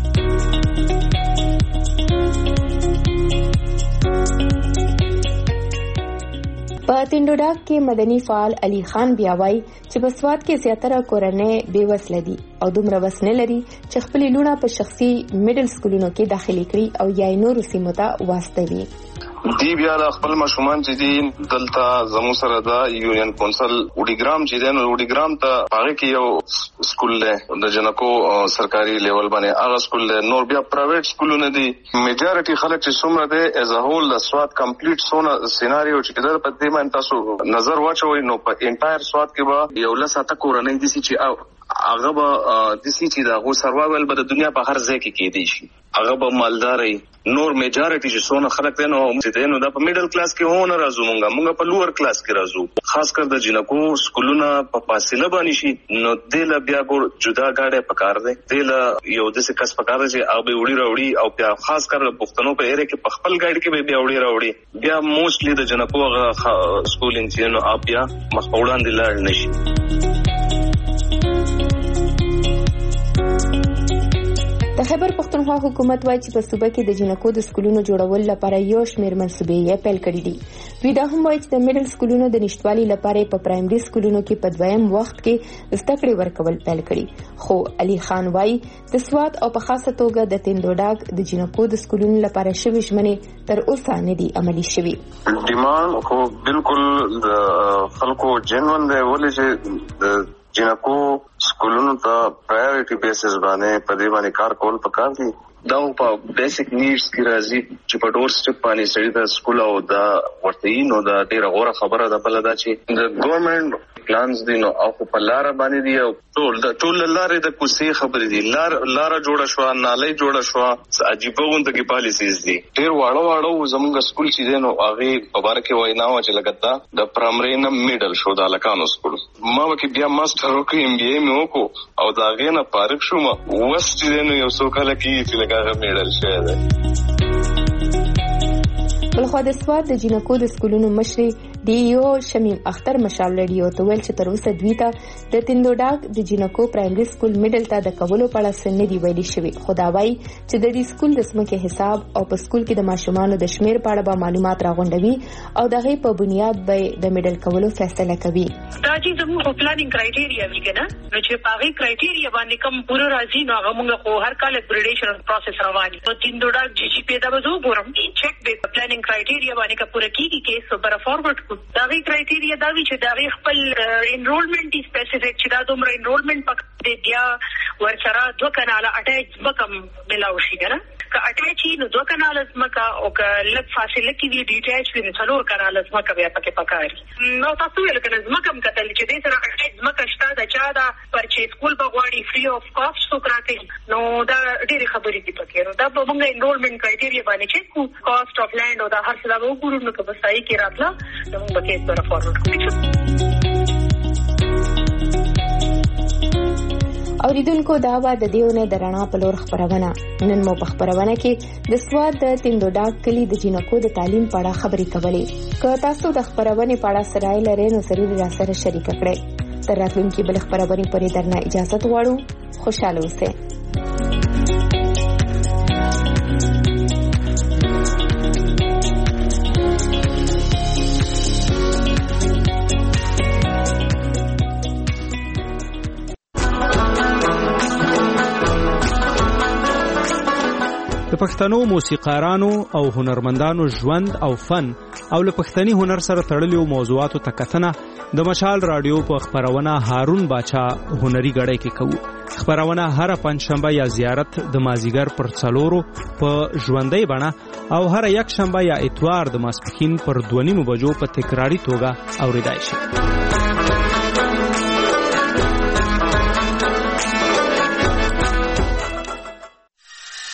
په تندوډاک کې مدني فعال علي خان بیا وایي چې په سوات کې زیاتره کورنۍ بې وسله دي او دومره وس نه لري چې خپل لونه په شخصي میډل سکولونو کې داخلي کړي او یا نورو سیمو ته واستوي. دی بیا د خپل ماشومان چې دي دلته زمو سره د یونین کونسل وډیګرام چې دی نو وډیګرام ته هغه کې یو سکول دی د جنکو سرکاري لیول باندې هغه سکول دی. نور بیا پرایویټ سکولونه دي. میجارټي خلک چې څومره دی از ا هول د سوات کمپلیټ سونه سیناریو چې در په دې باندې تاسو نظر واچوي نو په انټایر سوات کې به یو لساته کورنۍ دي چې هغه به د سې چې دا غو سروایول به د دنیا په هر ځای کې کېدی شي. هغه به مالداري نور میجارټي چې څونه خلک دی نو چې نو دا په میډل کلاس کې هونه راځو مونږه مونږه په لوور کلاس کې راځو. خاص کر د جنکو سکولونه په فاصله باندې شي نو دله بیا ګور جدا گاډه پکار دی دله یو د څه کس پکار دی چې او به وړي راوړي او بیا خاص کر پښتنو په ایره کې په خپل گاډي کې به بیا وړي راوړي بیا موستلی د جنکو سکولینګ چې نو اپ بیا مخ وړاندې لاړ نشي. د خیبر پختونخوا حکومت وایي چې په صوبه کې د جنکو د سکولونو جوړول لپاره یو شمېر منصوبې یې پیل کړې دي. دوی دا هم وایي چې د میډل سکولونو د نشټوالي لپاره په پرایمري سکولونو کې په دویم وخت کې زده کړې ورکول پیل کړي. خو علي خان وایي د سوات او په خاصه توګه د تندوډاک د جنکو د سکولونو لپاره شوي ژمنې تر اوسه نه دي عملي شوي. ډیماند خو بالکل د خلکو جنون دی ولې چې جنکو سکولونو ته پرایورټي بیسس باندې په دې باندې کار کول پکار دي. دا په بیسیک نیډز کې راځي چې په ډور سټپ باندې سړي د سکول او دا ورته نو دا ډیره غوړه خبره ده بل دا چې د ګورنمنت پلانز دي نو او په لار باندې دی او ټول د ټول لارې د کوسي خبرې دي لار لار جوړه شو نالۍ جوړه شو عجیب غونډه کې پالیسیز دي ډیر واړه واړه زموږ سکول چې دی نو هغه په بار کې وای نه و چې لګتا د پرایمري نه میډل شو د لکانو سکول ما وکي بیا ماستر وکي ام بي اي مې وکړو او دا غینه فارغ شوم وست دی نو یو څو کال کې چې لګا میډل شوی دی. بلخوا د سوات د جنکو د سکولونو مشري ډي او شمیم اختر مشال رادیو ته ویل چې تر اوسه دوی ته د تندوډاک د جنکو پرایمري سکول میډل ته د کولو په اړه څه نه دی ویلي شوی. خو دا وایي چې د دې سکول د ځمکې حساب او په سکول کې د ماشومانو د شمیر په اړه به معلومات راغونډوي او د هغې په بنیاد به د میډل کولو فیصله کوي. دا چې زموږ پلانینګ کرایټیریا وی کنه نو چې په هغې کرایټیریا باندې کوم پوره راځي نو هغه موږ خو هر کال اپګریډیشن پروسس روان دي. په تندوډاک جی جی پی دا به زه وګورم چک د پلانینګ کرایټیریا باندې کا پوره کیږي کې سو بر فارورډ کو دا وی کرایټیریا دا وی چې دا خپل انرولمنت دی سپیسیفیک چې دا دومره انرولمنت پکې دی بیا ورسره دوه کاناله اٹیچ بکم ملاوي شي کنه که اٹیچ نو دوه کاناله مکه او که لږ فاصله کې وی ډیټیچ وی څلور کاناله مکه بیا پکې پکاري نو تاسو ویل کنه مکم کتل چې دې سره اٹیچ مکه شته دا چا دا پرچې سکول بغواړي فری اف کاست سو کراته نو دا ډېری خبرې دي پکې نو دا به موږ انرولمنت کرایټیریا باندې چې کو کاست اف لند او دا هر څه دا وګورو نو که بسای کې راتله نو موږ به کې سره فارورډ کوو. اوریدونکو دا و د دیونه درنا په لور خبرونه نن مو په خبرونه کې د سواد د تیندوډا کلی د جنکو د تعلیم په اړه خبرې کولې که تاسو د خبرونه په اړه سره لرئ نو ضروري را سره شریک کړئ تر راتلونکي بل خبرونه پرې درنه اجازه غواړو خوشاله اوسئ د پښتنو موسیقارانو او هنرمندانو ژوند او فن او له پښتني هنر سره تړلو موضوعاتو ته کتنه د مشال رادیو په خبرونه هارون باچا هنري غړې کې کوو خبرونه هر پنځشنبه یا زیارت د مازیګر پر څلورو په ژوندۍ بڼه او هر یک شنبه یا اتوار د ماسپښین پر دوه نیمو بجو په تکراری توګه اوریدای شي